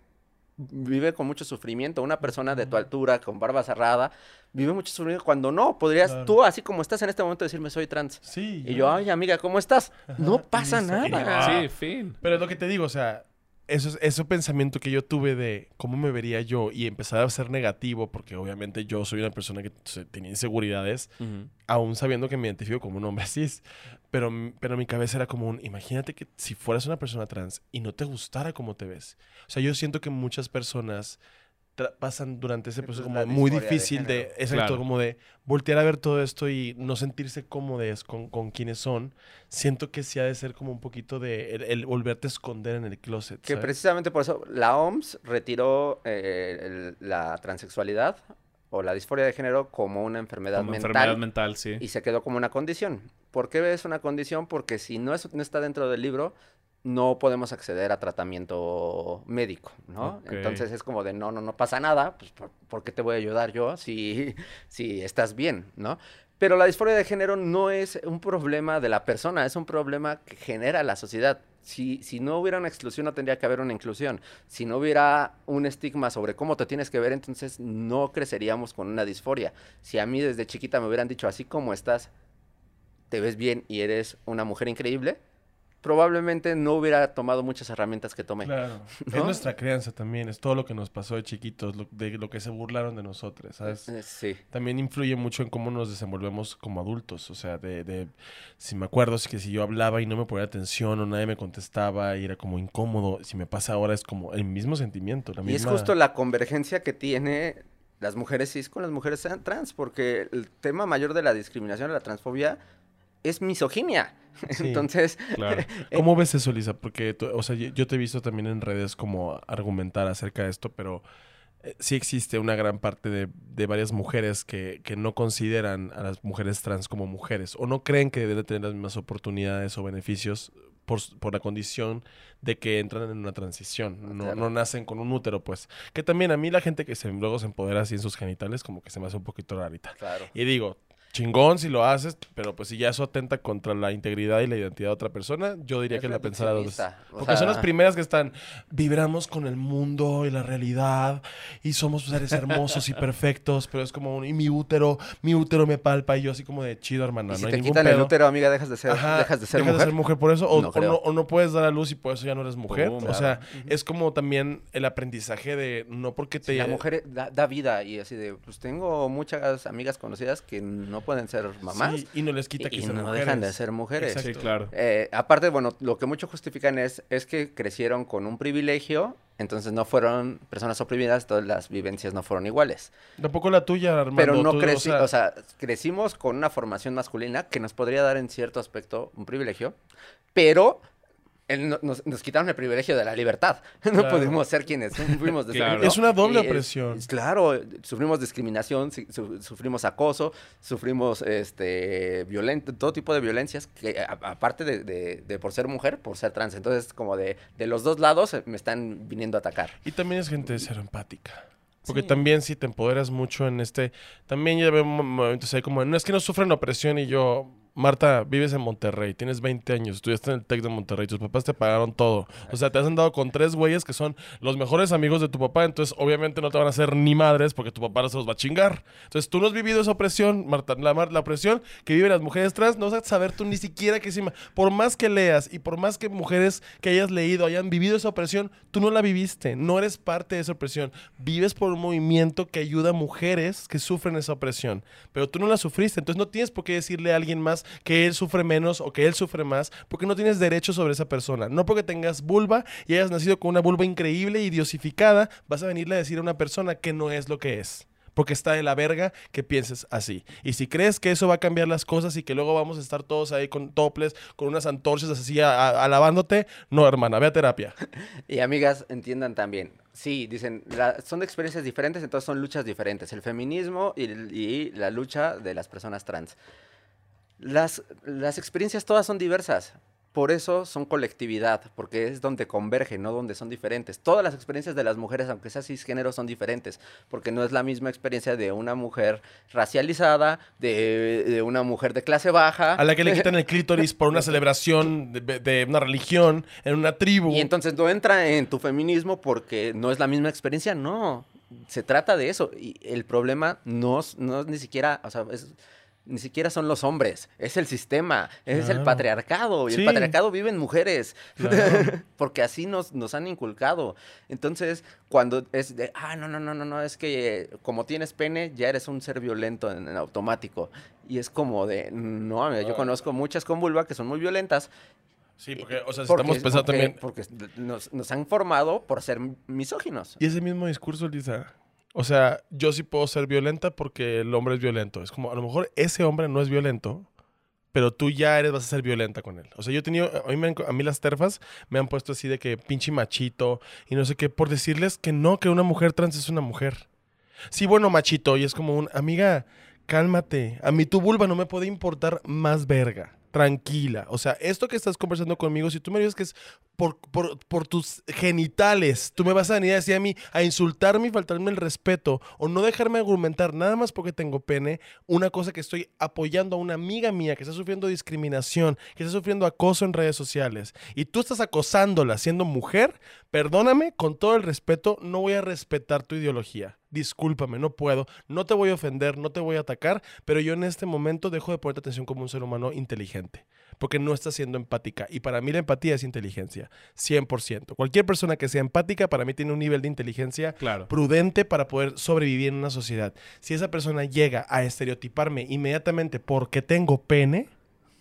vive con mucho sufrimiento. Una persona de tu altura, con barba cerrada, vive mucho sufrimiento cuando no. Podrías Claro. tú, así como estás en este momento, decirme soy trans. Sí. Y ya. yo, ay, amiga, ¿cómo estás? No Ajá, y pasa listo. Y nada. ya. Sí, fin. Pero es lo que te digo, o sea, eso es ese pensamiento que yo tuve de cómo me vería yo y empezar a ser negativo, porque obviamente yo soy una persona que se- tenía inseguridades, Ujú. aún sabiendo que me identifico como un hombre cis. Pero, m- pero mi cabeza era como un, imagínate que si fueras una persona trans y no te gustara cómo te ves. O sea, yo siento que muchas personas tra- pasan durante ese Sí, proceso pues, como la muy disforia de difícil de, género. exacto, Claro. como de voltear a ver todo esto y no sentirse cómodos con, con quienes son. Siento que sí ha de ser como un poquito de el, el volverte a esconder en el closet. Que ¿sabes? precisamente por eso la O M S retiró eh, el- la transexualidad o la disforia de género como una enfermedad Como mental. enfermedad mental, sí. Y se quedó como una condición. ¿Por qué es una condición? Porque si no, es, no está dentro del libro, no podemos acceder a tratamiento médico, ¿no? Ok. Entonces es como de, no, no, no pasa nada, pues ¿por, por qué te voy a ayudar yo si, si estás bien, ¿no? Pero la disforia de género no es un problema de la persona, es un problema que genera la sociedad. Si, si no hubiera una exclusión, no tendría que haber una inclusión. Si no hubiera un estigma sobre cómo te tienes que ver, entonces no creceríamos con una disforia. Si a mí desde chiquita me hubieran dicho, así como estás, te ves bien y eres una mujer increíble, probablemente no hubiera tomado muchas herramientas que tomé. Claro. Es ¿No? nuestra crianza también, es todo lo que nos pasó de chiquitos, lo- de lo que se burlaron de nosotros, ¿sabes? Eh, Sí. También influye mucho en cómo nos desenvolvemos como adultos, o sea, de, de si me acuerdo, es que si yo hablaba y no me ponía atención o nadie me contestaba y era como incómodo, si me pasa ahora es como el mismo sentimiento, la Y es misma... justo la convergencia que tiene las mujeres cis con las mujeres tran- trans, porque el tema mayor de la discriminación, de la transfobia, es misoginia. Sí. Entonces, Claro. ¿Cómo ves eso, Lisa? Porque, tú- o sea, yo yo te he visto también en redes como argumentar acerca de esto, pero eh, sí existe una gran parte de, de varias mujeres que, que no consideran a las mujeres trans como mujeres o no creen que deben tener las mismas oportunidades o beneficios por, s- por la condición de que entran en una transición. No, Claro. no nacen con un útero, pues. Que también a mí la gente que se, luego se empodera así en sus genitales como que se me hace un poquito rarita. claro. Y digo, chingón si lo haces, pero pues si ya eso atenta contra la integridad y la identidad de otra persona, yo diría Es que la pensara dos veces. reduccionista, o Porque son las sea- primeras que están, vibramos con el mundo y la realidad y somos seres hermosos y perfectos, pero es como, un, y mi útero, mi útero me palpa y yo así como de chido, hermana, Y si no hay te ningún quitan el pedo. útero, amiga, dejas de ser, Ajá, dejas de ser dejas mujer. de ser mujer por eso, o No no, o, creo. no, o no puedes dar a luz y por eso ya no eres mujer. Boom. O sea, Claro. es como también el aprendizaje de no porque te... Sí, la mujer da, da vida y así de, pues tengo muchas amigas conocidas que no pueden ser mamás. Sí, y no les quita y, que y sean no mujeres. dejan de ser mujeres. Exacto. Sí, claro. Eh, aparte, bueno, lo que muchos justifican es, es que crecieron con un privilegio, entonces no fueron personas oprimidas, todas las vivencias no fueron iguales. Tampoco la tuya, Armando. Pero no tú, creci o sea, crecimos con una formación masculina que nos podría dar en cierto aspecto un privilegio, pero el- no- nos, nos quitaron el privilegio de la libertad. No Claro. pudimos ser quienes fuimos de Claro. Es una doble Y es- opresión. es claro, sufrimos discriminación, si- su- sufrimos acoso, sufrimos este violento, todo tipo de violencias, que a- aparte de, de- de por ser mujer, por ser trans. Entonces, como de, de los dos lados eh, me están viniendo a atacar. Y también es gente de cero empática. Porque Sí. también si te empoderas mucho en este... También ya vemos momentos ahí como... No es que no sufran opresión y yo... Marta, vives en Monterrey, tienes veinte años, estudiaste en el TEC de Monterrey, tus papás te pagaron todo. O sea, te has andado con tres güeyes que son los mejores amigos de tu papá, entonces obviamente no te van a hacer ni madres porque tu papá se los va a chingar. Entonces tú no has vivido esa opresión, Marta, la, la opresión que viven las mujeres trans, no vas a saber tú ni siquiera que encima, por más que leas y por más que mujeres que hayas leído hayan vivido esa opresión, tú no la viviste, no eres parte de esa opresión. Vives por un movimiento que ayuda a mujeres que sufren esa opresión, pero tú no la sufriste, entonces no tienes por qué decirle a alguien más que él sufre menos o que él sufre más, porque no tienes derecho sobre esa persona. No porque tengas vulva y hayas nacido con una vulva increíble y diosificada, vas a venirle a decir a una persona que no es lo que es. Porque está de la verga que pienses así. Y si crees que eso va a cambiar las cosas y que luego vamos a estar todos ahí con toples, con unas antorchas así a, a, alabándote, no, hermana, ve a terapia. Y amigas, entiendan también. Sí, dicen, la, son experiencias diferentes, entonces son luchas diferentes. El feminismo y, y la lucha de las personas trans. Las, las experiencias todas son diversas, por eso son colectividad, porque es donde convergen, no donde son diferentes. Todas las experiencias de las mujeres, aunque sea cisgénero, son diferentes, porque no es la misma experiencia de una mujer racializada, de, de una mujer de clase baja. A la que le quitan el clítoris por una celebración de, de una religión, en una tribu. Y entonces no entra en tu feminismo porque no es la misma experiencia, no. Se trata de eso, y el problema no, no es ni siquiera, o sea, es... Ni siquiera son los hombres, es el sistema, es Claro. el patriarcado. Y Sí. el patriarcado vive en mujeres, Claro. porque así nos, nos han inculcado. Entonces, cuando es de, ah, no, no, no, no, no, es que eh, como tienes pene, ya eres un ser violento en, en automático. Y es como de, no, amiga, yo Ah. conozco muchas con vulva que son muy violentas. Sí, porque, o sea, si Porque, estamos pensando porque- también... porque nos, nos han formado por ser misóginos. Y ese mismo discurso, Lisa. O sea, yo sí puedo ser violenta porque el hombre es violento. Es como, a lo mejor ese hombre no es violento, pero tú ya eres, vas a ser violenta con él. O sea, yo he tenido, a mí, me han- a mí las terfas me han puesto así de que pinche machito y no sé qué, por decirles que no, que una mujer trans es una mujer. Sí, bueno, machito, y es como un, amiga, cálmate. A mí tu vulva no me puede importar más verga. Tranquila. O sea, esto que estás conversando conmigo, si tú me dices que es por, por, por tus genitales, tú me vas a venir a decir a mí, a insultarme y faltarme el respeto, o no dejarme argumentar nada más porque tengo pene, una cosa que estoy apoyando a una amiga mía que está sufriendo discriminación, que está sufriendo acoso en redes sociales, y tú estás acosándola siendo mujer, perdóname, con todo el respeto, no voy a respetar tu ideología. Discúlpame, no puedo, no te voy a ofender, no te voy a atacar, pero yo en este momento dejo de ponerte atención como un ser humano inteligente, porque no estás siendo empática. Y para mí la empatía es inteligencia, cien por ciento. Cualquier persona que sea empática para mí tiene un nivel de inteligencia Claro. prudente para poder sobrevivir en una sociedad. Si esa persona llega a estereotiparme inmediatamente porque tengo pene,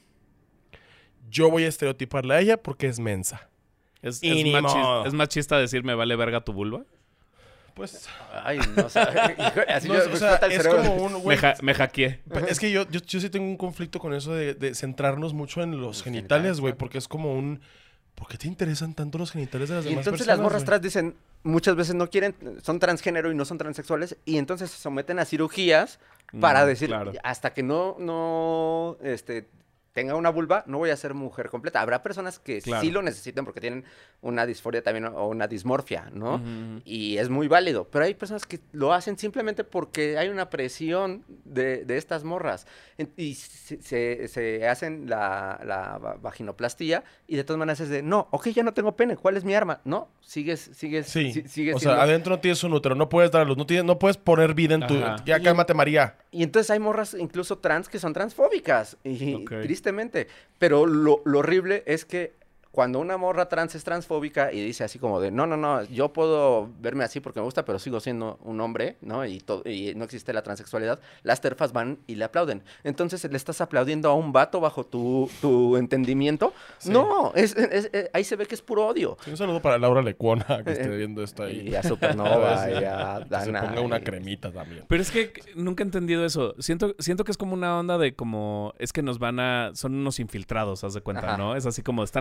yo voy a estereotiparle a ella porque es mensa. ¿Es, Y es, ni machi- modo. ¿Es machista decir me vale verga tu vulva? Pues... Ay, no, o sea, así no, yo, o me sea, explota el es cerebro. como un... Me, güey, ja- me hackeé. Pe- Es que yo, yo, yo sí tengo un conflicto con eso de, de centrarnos mucho en los Los genitales, genitales, güey, claro. porque es como un... ¿Por qué te interesan tanto los genitales de las Y demás entonces personas, las morras güey? trans dicen, muchas veces no quieren, son transgénero y no son transexuales, y entonces se someten a cirugías para Mm, decir, claro. hasta que no, no, este, tenga una vulva, no voy a ser mujer completa. Habrá personas que Claro. sí lo necesitan porque tienen una disforia también o una dismorfia, ¿no? Ujú. Y es muy válido, pero hay personas que lo hacen simplemente porque hay una presión de, de estas morras. En- Y se, se- se hacen la, la va- vaginoplastía y de todas maneras es de, no, ok, ya no tengo pene, ¿cuál es mi arma? No, sigues, sigues, Sí, si- sigues o sea, siendo- adentro no tienes un útero, no puedes dar a luz, no, tienes, no puedes poner vida en tu... Ajá. Ya Y- cálmate, María. Y entonces hay morras incluso trans que son transfóbicas, y Ok. tristemente. Pero lo, lo horrible es que cuando una morra trans es transfóbica y dice así como de, no, no, no, yo puedo verme así porque me gusta, pero sigo siendo un hombre, ¿no? Y, to- y no existe la transexualidad, las terfas van y le aplauden. Entonces, ¿le estás aplaudiendo a un vato bajo tu, tu entendimiento? Sí. No, es, es- es- ahí se ve que es puro odio. Sí, un saludo para Laura Lecuona, que esté viendo esto ahí. Y a Supernova, Sí. y a Que se Dana. ponga una y- cremita también. Pero es que nunca he entendido eso. Siento, siento que es como una onda de como... Es que nos van a... Son unos infiltrados, haz de cuenta, Ajá. ¿no? Es así como están haciendo esto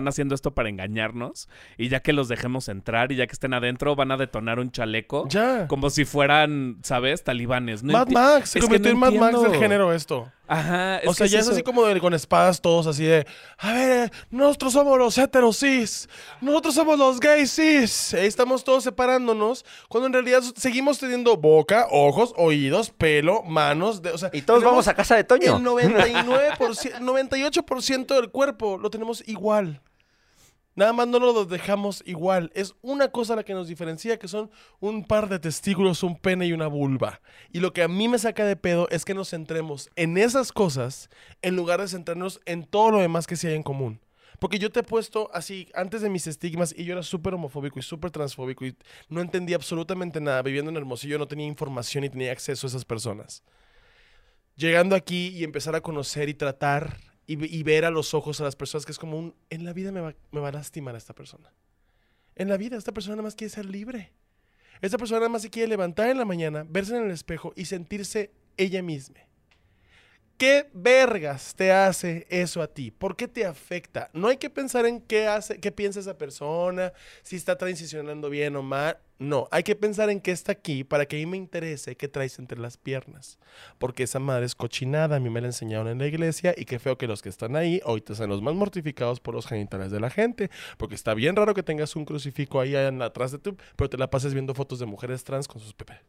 justo para engañarnos. Y ya que los dejemos entrar y ya que estén adentro, van a detonar un chaleco. Ya. Como si fueran, ¿sabes? Talibanes. No Mad Max. Se es convirtió que no en Mad Max entiendo. del género esto. Ajá. Es O sea, que ya es es eso. así como de, con espadas todos así de... A ver, nosotros somos los heteros cis. Nosotros somos los gays cis. Ahí estamos todos separándonos. Cuando en realidad seguimos teniendo boca, ojos, oídos, pelo, manos. De, o sea, Y todos tenemos vamos a casa de Toño. El noventa y nueve por ciento, noventa y ocho por ciento del cuerpo lo tenemos igual. Nada más no lo dejamos igual. Es una cosa la que nos diferencia, que son un par de testículos, un pene y una vulva. Y lo que a mí me saca de pedo es que nos centremos en esas cosas en lugar de centrarnos en todo lo demás que sí hay en común. Porque yo te he puesto así, antes de mis estigmas, y yo era súper homofóbico y súper transfóbico y no entendía absolutamente nada. Viviendo en Hermosillo no tenía información y tenía acceso a esas personas. Llegando aquí y empezar a conocer y tratar y, y ver a los ojos a las personas, que es como un... En la vida me va, me va a lastimar a esta persona. En la vida esta persona nada más quiere ser libre. Esta persona nada más se quiere levantar en la mañana, verse en el espejo y sentirse ella misma. ¿Qué vergas te hace eso a ti? ¿Por qué te afecta? No hay que pensar en qué hace, qué piensa esa persona, si está transicionando bien o mal. No, hay que pensar en qué está aquí para que a mí me interese qué traes entre las piernas. Porque esa madre es cochinada, a mí me la enseñaron en la iglesia y qué feo que los que están ahí ahorita sean los más mortificados por los genitales de la gente. Porque está bien raro que tengas un crucifijo ahí en, atrás de tú, pero te la pases viendo fotos de mujeres trans con sus pepes.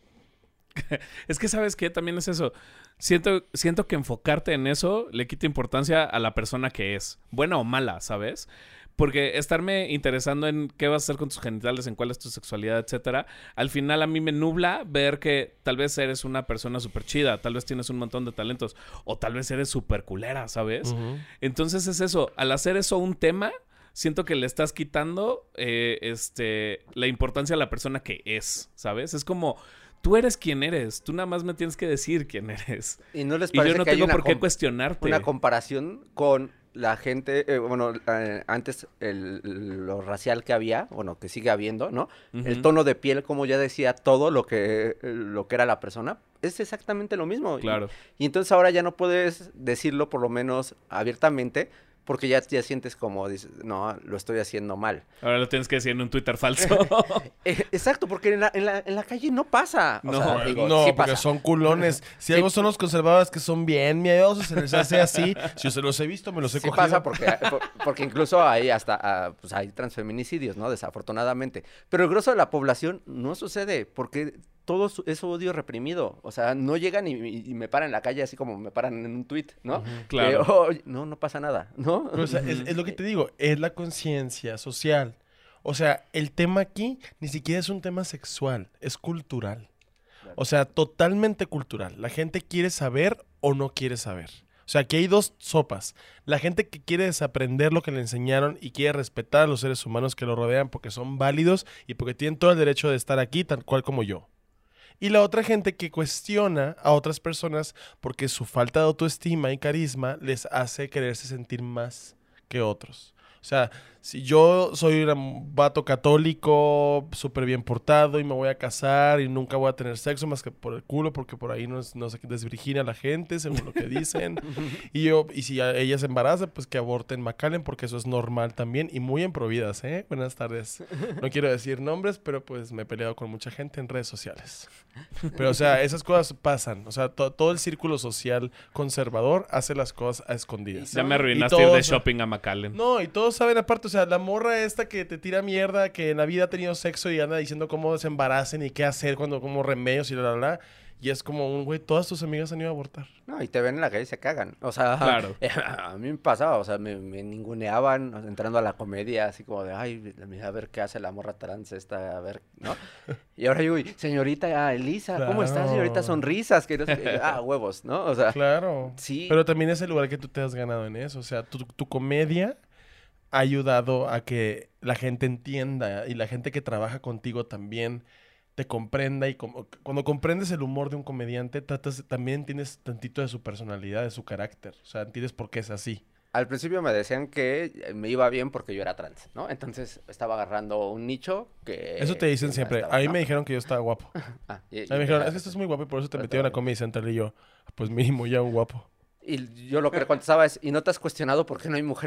Es que, ¿sabes qué? También es eso. Siento, siento que enfocarte en eso le quita importancia a la persona que es. Buena o mala, ¿sabes? Porque estarme interesando en qué vas a hacer con tus genitales, en cuál es tu sexualidad, etcétera, al final a mí me nubla ver que tal vez eres una persona súper chida, tal vez tienes un montón de talentos, o tal vez eres súper culera, ¿sabes? Uh-huh. Entonces es eso. Al hacer eso un tema, siento que le estás quitando eh, este, la importancia a la persona que es, ¿sabes? Es como... Tú eres quien eres. Tú nada más me tienes que decir quién eres. Y no les parece y yo no que tengo hay una por qué cuestionarte. Una comparación con la gente, eh, bueno, eh, antes el, lo racial que había, bueno, que sigue habiendo, ¿no? Uh-huh. El tono de piel, como ya decía, todo lo que, lo que era la persona, es exactamente lo mismo. Claro. Y, y entonces ahora ya no puedes decirlo, por lo menos abiertamente, porque ya, ya sientes como, dices, no, lo estoy haciendo mal. Ahora lo tienes que decir en un Twitter falso. Exacto, porque en la, en, la, en la calle no pasa. O no, sea, digo, no sí porque pasa. son culones. Si algo son los conservadores que son bien miedosos, se les hace así. Si yo se los he visto, me los he sí cogido. Sí pasa porque, porque incluso hay hasta, uh, pues hay transfeminicidios, ¿no? Desafortunadamente. Pero el grueso de la población no sucede porque... todo es odio reprimido. O sea, no llegan y, y me paran en la calle así como me paran en un tuit, ¿no? Uh-huh. Claro. Eh, oh, no, no pasa nada, ¿no? Pero, o sea, es, es lo que te digo, es la conciencia social. O sea, el tema aquí ni siquiera es un tema sexual, es cultural. Claro. O sea, totalmente cultural. La gente quiere saber o no quiere saber. O sea, aquí hay dos sopas. La gente que quiere desaprender lo que le enseñaron y quiere respetar a los seres humanos que lo rodean porque son válidos y porque tienen todo el derecho de estar aquí, tal cual como yo. Y la otra gente que cuestiona a otras personas porque su falta de autoestima y carisma les hace quererse sentir más que otros. O sea, si yo soy un vato católico, súper bien portado y me voy a casar y nunca voy a tener sexo más que por el culo porque por ahí no, es, no se desvirgina a la gente, según lo que dicen. y yo y si ella se embaraza, pues que aborten McAllen porque eso es normal también y muy en providas, ¿eh? Buenas tardes. No quiero decir nombres, pero pues me he peleado con mucha gente en redes sociales. Pero, o sea, esas cosas pasan. O sea, to- todo el círculo social conservador hace las cosas a escondidas. Ya me arruinaste todos, ir de shopping a McAllen. No, y todos saben aparte, o sea, la morra esta que te tira mierda, que en la vida ha tenido sexo y anda diciendo cómo se embaracen y qué hacer cuando como remedios y la, la, la. Y es como un güey, todas tus amigas han ido a abortar. No, y te ven en la calle y se cagan. O sea, claro. A mí me pasaba, o sea, me, me ninguneaban entrando a la comedia, así como de, ay, a ver qué hace la morra trans esta, a ver, ¿no? Y ahora yo, señorita Elisa, ¿cómo Claro. estás, señorita Sonrisas? Que no sé qué. Ah, huevos, ¿no? O sea, Claro. sí. Pero también es el lugar que tú te has ganado en eso. O sea, tu, tu comedia ha ayudado a que la gente entienda y la gente que trabaja contigo también te comprenda. Y como, cuando comprendes el humor de un comediante, tratas, también tienes tantito de su personalidad, de su carácter. O sea, entiendes por qué es así. Al principio me decían que me iba bien porque yo era trans, ¿no? Entonces estaba agarrando un nicho que... Eso te dicen que siempre. estaba, a mí ¿no? me dijeron que yo estaba guapo. Ah, y, y A mí me dijeron, empezaba- es que estás muy guapo y por eso te Pero metieron a estaba Comedy Central. Y yo, pues mínimo ya un guapo. Y yo lo que le contestaba es, ¿y no te has cuestionado por qué no hay mujeres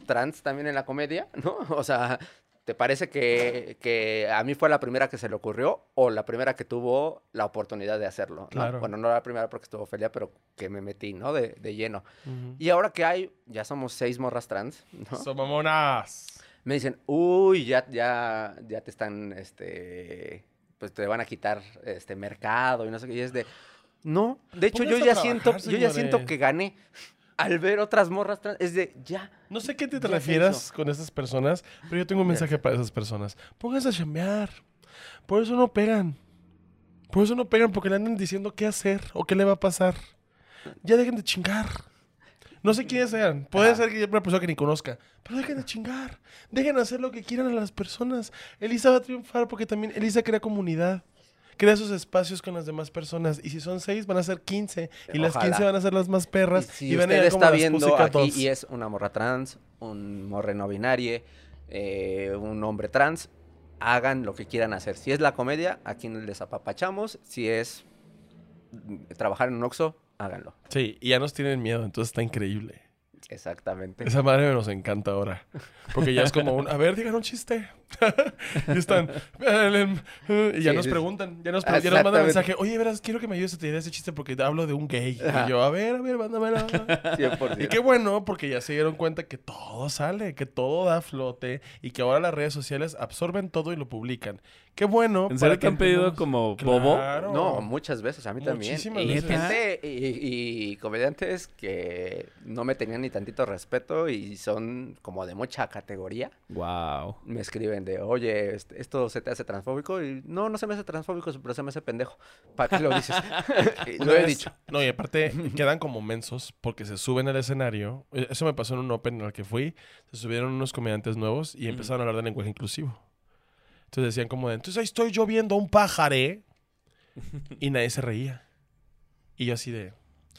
trans también en la comedia, ¿no? O sea, ¿te parece que, que a mí fue la primera que se le ocurrió o la primera que tuvo la oportunidad de hacerlo? ¿no? Claro. Bueno, no la primera porque estuvo Ofelia, pero que me metí, ¿no? De, de lleno. Uh-huh. Y ahora que hay, ya somos seis morras trans, ¿no? ¡Son mamonas! Me dicen, uy, ya, ya, ya te están, este, pues te van a quitar este mercado y no sé qué. Y es de, no, de hecho yo Pónganse a ya trabajar, siento, yo ya señores. siento que gané. Al ver otras morras trans, es de, ya. No sé qué te, te Ya se refieras hizo. con esas personas, pero yo tengo un mensaje para esas personas. Pónganse a chambear. Por eso no pegan. Por eso no pegan, porque le andan diciendo qué hacer o qué le va a pasar. Ya dejen de chingar. No sé quiénes sean. Puede Ajá. ser que una persona que ni conozca. Pero dejen de chingar. Dejen hacer lo que quieran a las personas. Elisa va a triunfar porque también Elisa crea comunidad. Crea esos espacios con las demás personas. Y si son seis, van a ser quince. Y las Ojalá. quince van a ser las más perras. Y si y van a usted ir como está las viendo Pussycat aquí Dolls. y es una morra trans, un morre no binario, eh, un hombre trans, hagan lo que quieran hacer. Si es la comedia, aquí les apapachamos. Si es mm, trabajar en un Oxxo, háganlo. Sí, y ya nos tienen miedo, entonces está increíble. Exactamente. Esa madre nos encanta ahora. Porque ya es como un, a ver, digan un chiste. Y están, y ya Sí, nos sí. preguntan, ya nos, pre- ya nos mandan Exactamente. mensaje, oye, verás, quiero que me ayudes a tirar ese chiste porque hablo de un gay. Ajá. Y yo, a ver, a ver, mándamelo. cien por ciento. Y qué bueno, porque ya se dieron cuenta que todo sale, que todo da a flote y que ahora las redes sociales absorben todo y lo publican. Qué bueno. ¿En serio para te han que pedido entendamos- como bobo? Claro. No, muchas veces, a mí también. Muchísimas Y veces. gente y, y comediantes que no me tenían ni tantito respeto y son como de mucha categoría. Wow. Me escriben de, oye, este- ¿esto se te hace transfóbico? Y no, no se me hace transfóbico, pero se me hace pendejo. ¿Para qué lo dices? Y Una lo he vez- dicho. No, y aparte quedan como mensos porque se suben al escenario. Eh, Eso me pasó en un Open al que fui. Se subieron unos comediantes nuevos y empezaron a hablar de lenguaje inclusivo. Entonces decían como de, entonces ahí estoy yo viendo a un pájaro y nadie se reía. Y yo así de,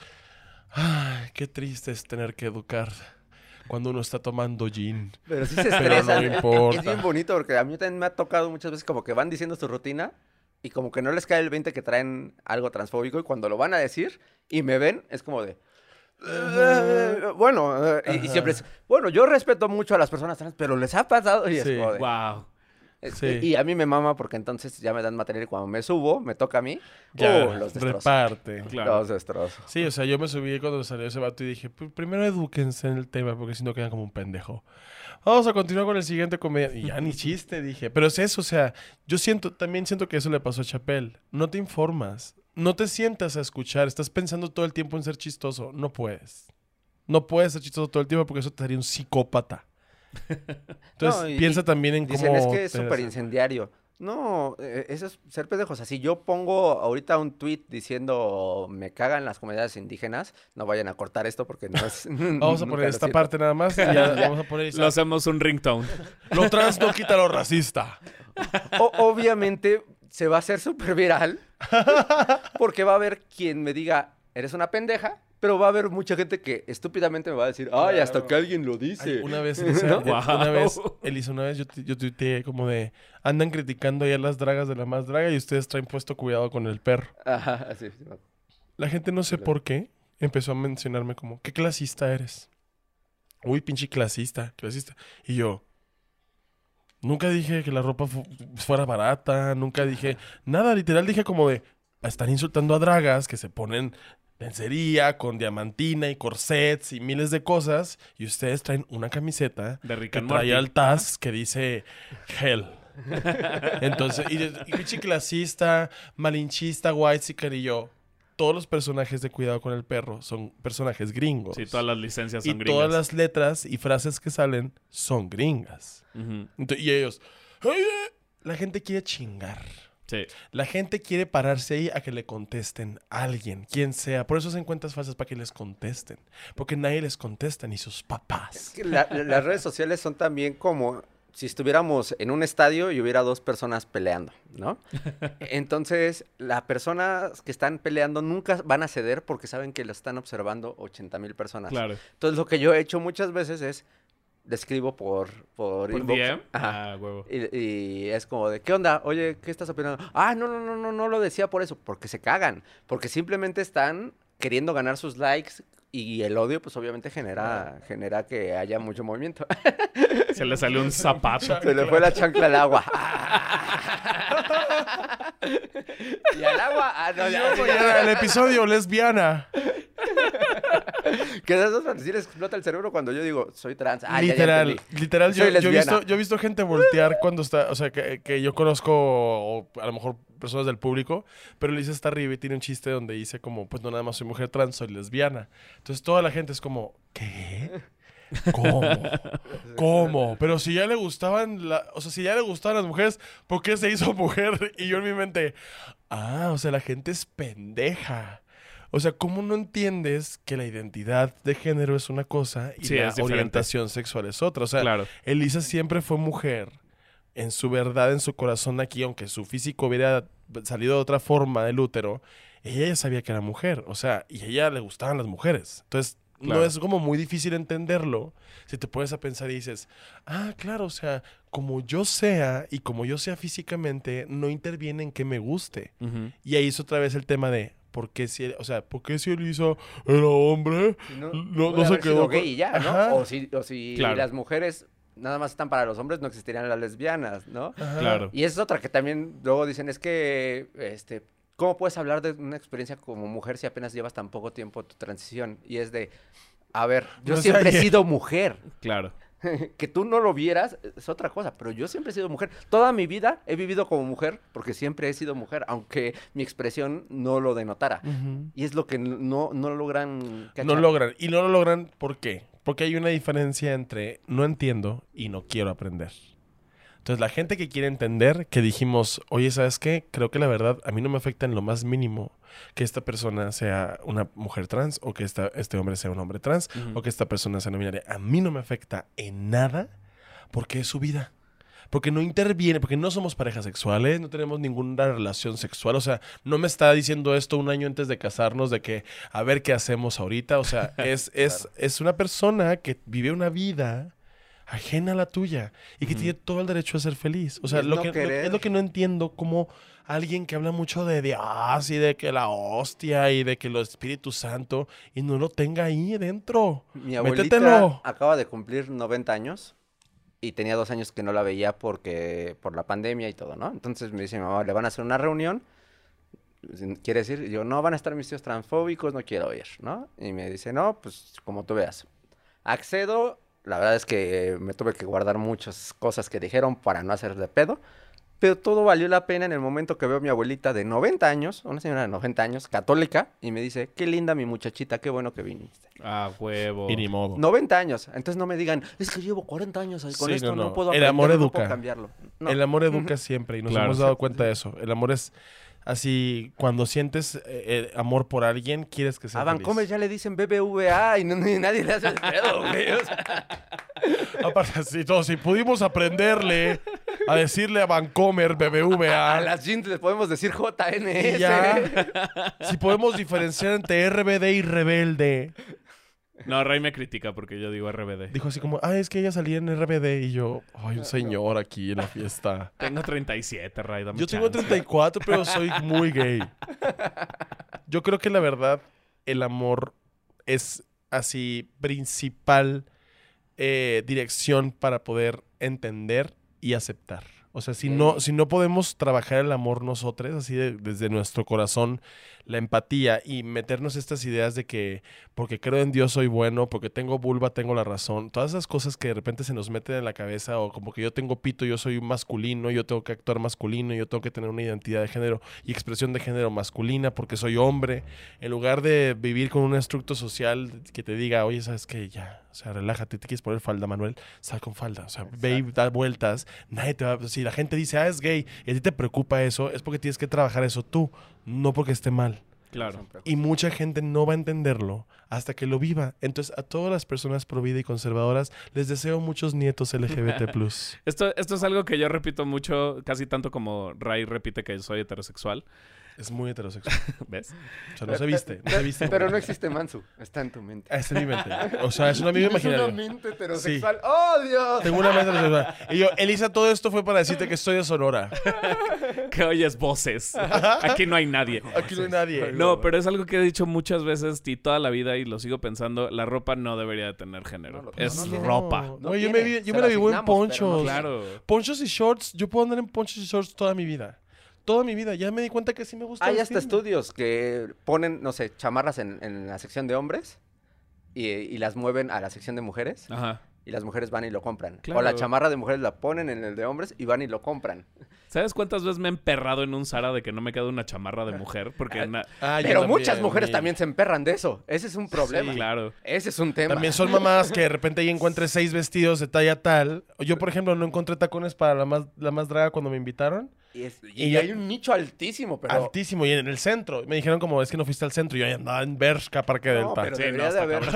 ay, qué triste es tener que educar cuando uno está tomando gin. Pero sí se Pero estresan. no importa. Es bien bonito porque a mí también me ha tocado muchas veces como que van diciendo su rutina y como que no les cae el veinte que traen algo transfóbico y cuando lo van a decir y me ven, es como de... "Eh, bueno, eh", y, y Ajá. siempre es, bueno, yo respeto mucho a las personas trans, pero les ha pasado y es Sí. como de... Wow. es- Sí. Y a mí me mama porque entonces ya me dan material y cuando me subo, me toca a mí, Ya, ¡uh! Los destrozo. reparte. Claro. Los destrozo. Sí, o sea, yo me subí cuando salió ese vato y dije, "Pues, primero edúquense en el tema porque si no quedan como un pendejo. Vamos a continuar con el siguiente comedia. Y ya ni chiste, dije. Pero es eso, o sea, yo siento, también siento que eso le pasó a Chappelle. No te informas. No te sientas a escuchar. Estás pensando todo el tiempo en ser chistoso. No puedes. No puedes ser chistoso todo el tiempo porque eso te haría un psicópata. Entonces, No, y- piensa también en cómo... Dicen, es que es te- súper incendiario. No, eh, eso es ser pendejo. O sea, si yo pongo ahorita un tweet diciendo me cagan las comunidades indígenas, no vayan a cortar esto porque no es... Vamos a nunca poner lo esta siento. parte nada más. Y ya vamos a poner... Lo hacemos un ringtone. Lo trans no quita lo racista. O- obviamente se va a hacer súper viral porque va a haber quien me diga, eres una pendeja, pero va a haber mucha gente que estúpidamente me va a decir, ay, hasta Claro. que alguien lo dice. Ay, una vez, Elisa, ¿No? eh, una Guau. vez, Elisa, una vez yo, tu- yo tuiteé como de, andan criticando ya las dragas de la más draga y ustedes traen puesto cuidado con el perro. Ajá, así. sí, no. La gente no sé Claro. por qué empezó a mencionarme como, ¿qué clasista eres? Uy, pinche clasista, clasista. Y yo, nunca dije que la ropa fu- fuera barata, nunca dije nada, literal dije como de, están insultando a dragas que se ponen lencería con diamantina y corsets y miles de cosas y ustedes traen una camiseta De Rick que and trae Morty. al Taz que dice Hell. Entonces, y, y pinche clasista, malinchista, white y yo, todos los personajes de Cuidado con el Perro son personajes gringos. Sí, todas las licencias y son gringas. todas las letras y frases que salen son gringas. Ujú. Ento- y ellos, "Ay, eh". La gente quiere chingar. Sí. La gente quiere pararse ahí a que le contesten a alguien, quien sea. Por eso hacen cuentas falsas para que les contesten. Porque nadie les contesta, ni sus papás. Que la- la- las redes sociales son también como si estuviéramos en un estadio y hubiera dos personas peleando, ¿no? Entonces, las personas que están peleando nunca van a ceder porque saben que lo están observando ochenta mil personas. Claro. Entonces, lo que yo he hecho muchas veces es, le escribo por, por, ¿Por inbox. D M? Ajá. Ah, huevo. Y, y es como de, ¿qué onda? Oye, ¿qué estás opinando? Ah, no, no, no, no, no lo decía por eso, porque se cagan, porque simplemente están queriendo ganar sus likes Y el odio, pues obviamente genera, genera que haya mucho movimiento. Se le salió un zapato. Se le fue la chancla al agua. Y al agua... Ah, no, ya, Yo, ya, el episodio lesbiana. Que de esas fantasías les explota el cerebro cuando yo digo, soy trans. Ah, ya, ya literal, entendí. literal, yo, Soy yo he lesbiana. visto, yo he visto gente voltear cuando está, o sea, que, que yo conozco, o a lo mejor personas del público, pero Lisa está arriba y tiene un chiste donde dice como, pues no nada más soy mujer trans, soy lesbiana. Entonces toda la gente es como, ¿qué? ¿Cómo? ¿Cómo? Pero si ya le gustaban, la, o sea, si ya le gustaban las mujeres, ¿por qué se hizo mujer? Y yo en mi mente, ah, o sea, la gente es pendeja. O sea, ¿cómo no entiendes que la identidad de género es una cosa y Sí, la es diferente. orientación sexual es otra? O sea, Claro. Elisa siempre fue mujer en su verdad, en su corazón aquí, aunque su físico hubiera salido de otra forma del útero, ella ya sabía que era mujer. O sea, y a ella le gustaban las mujeres. Entonces, Claro. no es como muy difícil entenderlo si te pones a pensar y dices, ah, claro, o sea, como yo sea y como yo sea físicamente, no interviene en que me guste. Ujú. Y ahí es otra vez el tema de, ¿por qué si, o sea, ¿por qué si Elisa era hombre? Si no, No- puede no se haber sido quedó gay con- y ya, ¿no? Ajá. O si, o si Claro. las mujeres nada más están para los hombres, no existirían las lesbianas, ¿no? Ajá. Claro. Y esa es otra que también luego dicen, es que, este, ¿cómo puedes hablar de una experiencia como mujer si apenas llevas tan poco tiempo tu transición? Y es de, a ver, yo No sé, siempre he ayer- sido mujer. Claro. Que tú no lo vieras es otra cosa, pero yo siempre he sido mujer. Toda mi vida he vivido como mujer porque siempre he sido mujer, aunque mi expresión no lo denotara. Ujú. Y es lo que no, no logran cachar. No logran. Y no lo logran, ¿por qué? Porque hay una diferencia entre no entiendo y no quiero aprender. Entonces, la gente que quiere entender, que dijimos, oye, ¿sabes qué? Creo que la verdad a mí no me afecta en lo más mínimo que esta persona sea una mujer trans o que esta, este hombre sea un hombre trans Ujú. o que esta persona sea no binaria. A mí no me afecta en nada porque es su vida. Porque no interviene, porque no somos parejas sexuales, no tenemos ninguna relación sexual. O sea, no me está diciendo esto un año antes de casarnos de que a ver qué hacemos ahorita. O sea, es, es, Claro. es una persona que vive una vida ajena a la tuya y que Ujú. tiene todo el derecho a ser feliz. O sea, Es lo no que, lo- querer. es lo que no entiendo, como alguien que habla mucho de Dios y de que la hostia y de que el Espíritu Santo y no lo tenga ahí dentro. Mi abuelita Métetelo. acaba de cumplir noventa años y tenía dos años que no la veía porque por la pandemia y todo, ¿no? Entonces me dice mi mamá, le van a hacer una reunión. ¿Quiere decir? Y yo, no, van a estar mis tíos transfóbicos, no quiero ir, ¿no? Y me dice, no, pues como tú veas. Accedo, la verdad es que me tuve que guardar muchas cosas que dijeron para no hacer de pedo. Pero todo valió la pena en el momento que veo a mi abuelita de noventa años, una señora de noventa años, católica, y me dice, qué linda mi muchachita, qué bueno que viniste. Ah, huevo. Y ni modo. noventa años. Entonces no me digan, es que llevo cuarenta años ahí, con Sí, esto no, no, no. puedo El amor aprenderlo, no puedo educa. cambiarlo. No. El amor educa siempre y nos Claro. hemos dado cuenta de eso. El amor es así, cuando sientes eh, eh, amor por alguien, quieres que sea A feliz. Vancomer ya le dicen B B V A y, no- ni nadie le hace el pedo, güey. O sea, Aparte, si, todos, si pudimos aprenderle a decirle a Vancomer, B B V a A, las jeans les podemos decir J N y S. ya, si podemos diferenciar entre R B D y rebelde. No, Ray me critica porque yo digo R B D. Dijo así como, ah, es que ella salía en R B D y yo, ay, un señor aquí en la fiesta. Tengo treinta y siete, Ray, dame Yo tengo chance. treinta y cuatro, pero soy muy gay. Yo creo que la verdad, el amor es así principal eh, dirección para poder entender y aceptar. O sea, si no, Ok. si no podemos trabajar el amor nosotros, así de- desde nuestro corazón, la empatía y meternos estas ideas de que porque creo en Dios soy bueno, porque tengo vulva tengo la razón, todas esas cosas que de repente se nos meten en la cabeza o como que yo tengo pito, yo soy masculino, yo tengo que actuar masculino, yo tengo que tener una identidad de género y expresión de género masculina porque soy hombre, en lugar de vivir con un estructo social que te diga, oye, ¿sabes qué? Ya, o sea, relájate, te quieres poner falda, Manuel, sal con falda, o sea, ve y da vueltas, nadie te va, si la gente dice, ah, es gay, y a ti te preocupa eso, es porque tienes que trabajar eso tú, no porque esté mal. Claro. Y mucha gente no va a entenderlo hasta que lo viva. Entonces, a todas las personas pro vida y conservadoras les deseo muchos nietos L G B T plus. Esto, esto es algo que yo repito mucho, casi tanto como Ray repite que soy heterosexual. Es muy heterosexual. ¿Ves? O sea, no se viste. No se viste. Pero no existe Mansu. Está en tu mente. Está en mi mente. O sea, es un amigo imaginario. Es una mente heterosexual. Sí. ¡Oh, Dios! Tengo una mente heterosexual. Y yo, Elisa, todo esto fue para decirte que estoy de Sonora. Que oyes voces. Aquí no hay nadie. Aquí no hay nadie. No, pero es algo que he dicho muchas veces y toda la vida y lo sigo pensando. La ropa no debería de tener género. No, es no, no ropa. No, no, yo me, yo me la vivo en ponchos. No, claro. Ponchos y shorts. Yo puedo andar en ponchos y shorts toda mi vida. Toda mi vida. Ya me di cuenta que sí me gusta. Hay hasta estudios que ponen, no sé, chamarras en, en la sección de hombres y, y las mueven a la sección de mujeres. Ajá. Y las mujeres van y lo compran. Claro. O la chamarra de mujeres la ponen en el de hombres y van y lo compran. ¿Sabes cuántas veces me he emperrado en un Zara de que no me queda una chamarra de mujer? Porque na... ah, Pero también, muchas mujeres mi... también se emperran de eso. Ese es un problema. Sí, claro. Ese es un tema. También son mamás que de repente ahí encuentre seis vestidos de talla tal. Yo, por ejemplo, no encontré tacones para la más, la más draga cuando me invitaron. Y, es, y, y hay un nicho altísimo, pero... Altísimo, y en el centro. Me dijeron como, es que no fuiste al centro. Y yo andaba en Bershka, Parque no, Delta. Pero sí, debería no, de haber...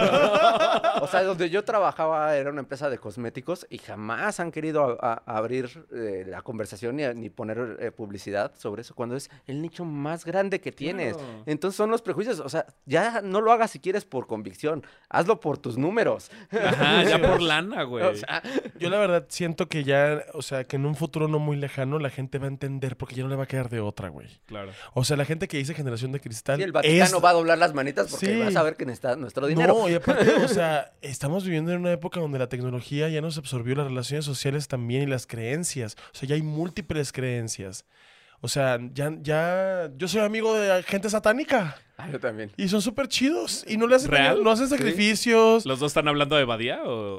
O sea, donde yo trabajaba era una empresa de cosméticos y jamás han querido a, a abrir eh, la conversación ni, ni poner eh, publicidad sobre eso, cuando es el nicho más grande que tienes. Claro. Entonces son los prejuicios. O sea, ya no lo hagas si quieres por convicción. Hazlo por tus números. Ajá, ya por lana, güey. O sea, yo la verdad siento que ya, o sea, que en un futuro no muy lejano la gente va a entender porque ya no le va a quedar de otra, güey. Claro. O sea, la gente que dice generación de cristal. Sí, el Vaticano es... va a doblar las manitas porque sí. va a saber que necesita nuestro dinero. No, y aparte, o sea, estamos viviendo en una época donde la tecnología ya nos absorbió las relaciones sociales también y las creencias. O sea, ya hay múltiples creencias. O sea, ya, ya, yo soy amigo de gente satánica. Ah, yo también. Y son súper chidos. Y no le hacen, ¿Real? no hacen sacrificios. ¿Sí? ¿Los dos están hablando de Badía o...?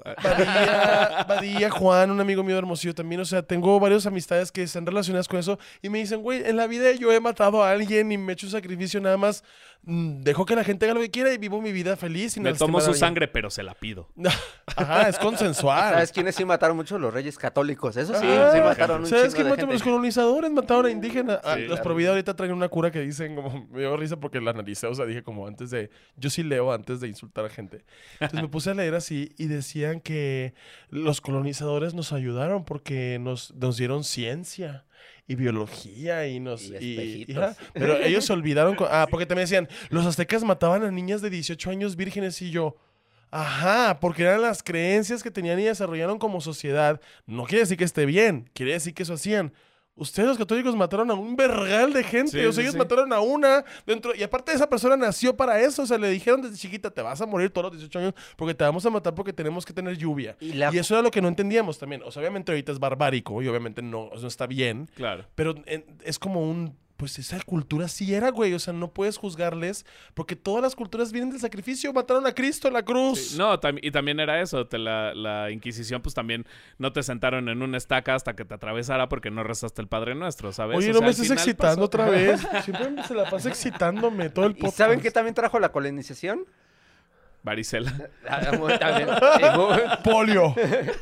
Badía, Badía, Juan, un amigo mío de Hermosillo también. O sea, tengo varias amistades que están relacionadas con eso. Y me dicen, güey, en la vida yo he matado a alguien y me he hecho un sacrificio nada más. Mmm, dejo que la gente haga lo que quiera y vivo mi vida feliz. Me tomo su sangre, pero se la pido. Ajá, es consensual. ¿Sabes quiénes sí mataron mucho? Los reyes católicos. Eso sí, ah, sí mataron un ¿sabes chingo quién de mató? Los colonizadores mataron a indígenas. Sí, ah, los claro. Provida ahorita traen una cura que dicen como... Me dio risa porque la analicé. O sea, dije como antes de... Yo sí leo antes de insultar a gente. Entonces me puse a leer así y decían que los colonizadores nos ayudaron porque nos, nos dieron ciencia y biología y nos... Y y, y, ja, pero ellos se olvidaron... Con, ah, porque también decían, los aztecas mataban a niñas de dieciocho años vírgenes y yo... Ajá, porque eran las creencias que tenían y desarrollaron como sociedad. No quiere decir que esté bien, quiere decir que eso hacían. Ustedes los católicos mataron a un vergal de gente. Sí, o sea, sí, ellos sí. mataron a una dentro. Y aparte esa persona nació para eso. O sea, le dijeron desde chiquita, te vas a morir todos los dieciocho años porque te vamos a matar porque tenemos que tener lluvia. Y, la... y eso era lo que no entendíamos también. O sea, obviamente ahorita es barbárico y obviamente no, no está bien. Claro. Pero en, es como un... Pues esa cultura sí era, güey. O sea, no puedes juzgarles porque todas las culturas vienen del sacrificio. Mataron a Cristo en la cruz. Sí. No, tam y también era eso. Te la, la Inquisición, pues también no te sentaron en una estaca hasta que te atravesara porque no rezaste el Padre Nuestro, ¿sabes? Oye, o no sea, me estés excitando pasó... otra vez. Siempre se la pasa excitándome todo el podcast. ¿Y saben qué también trajo la colonización? Varicela. También. Polio.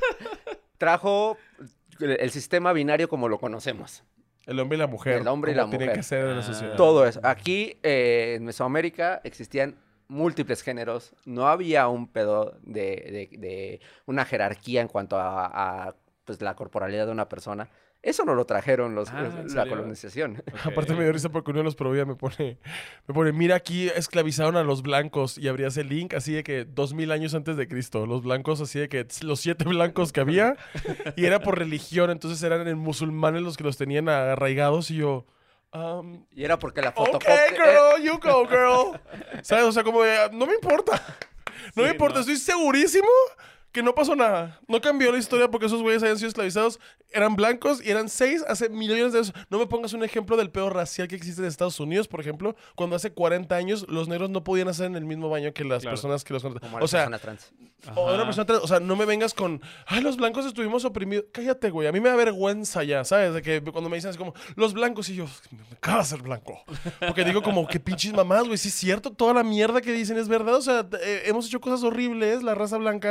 Trajo el sistema binario como lo conocemos. El hombre y la mujer. El hombre y la tiene mujer. que ser en la sociedad. Todo eso. Aquí eh, en Mesoamérica existían múltiples géneros. No había un pedo de, de, de una jerarquía en cuanto a, a pues, la corporalidad de una persona. Eso no lo trajeron los, ah, los la colonización. Okay. Aparte me dio risa porque uno de los Provida me pone, me pone, mira, aquí esclavizaron a los blancos y abrías el link así de que dos mil años antes de Cristo. Los blancos así de que los siete blancos que había y era por religión. Entonces eran en musulmanes los que los tenían arraigados y yo... Um, y era porque la foto... Ok, girl, you go, girl. ¿Sabes? O sea, como de, no me importa. No sí, me importa, no. Estoy segurísimo que no pasó nada. No cambió la historia porque esos güeyes habían sido esclavizados. Eran blancos y eran seis hace millones de años. No me pongas un ejemplo del peor racial que existe en Estados Unidos, por ejemplo, cuando hace cuarenta años los negros no podían hacer en el mismo baño que las claro. personas que los... Como o sea, persona trans. O una persona trans. O sea, no me vengas con, ay, los blancos estuvimos oprimidos. Cállate, güey. A mí me da vergüenza ya, ¿sabes? De que cuando me dicen así como, los blancos, y yo, me acaba de ser blanco. Porque digo como, qué pinches mamás, güey. Sí es cierto, toda la mierda que dicen es verdad. O sea, eh, hemos hecho cosas horribles, la raza blanca, durante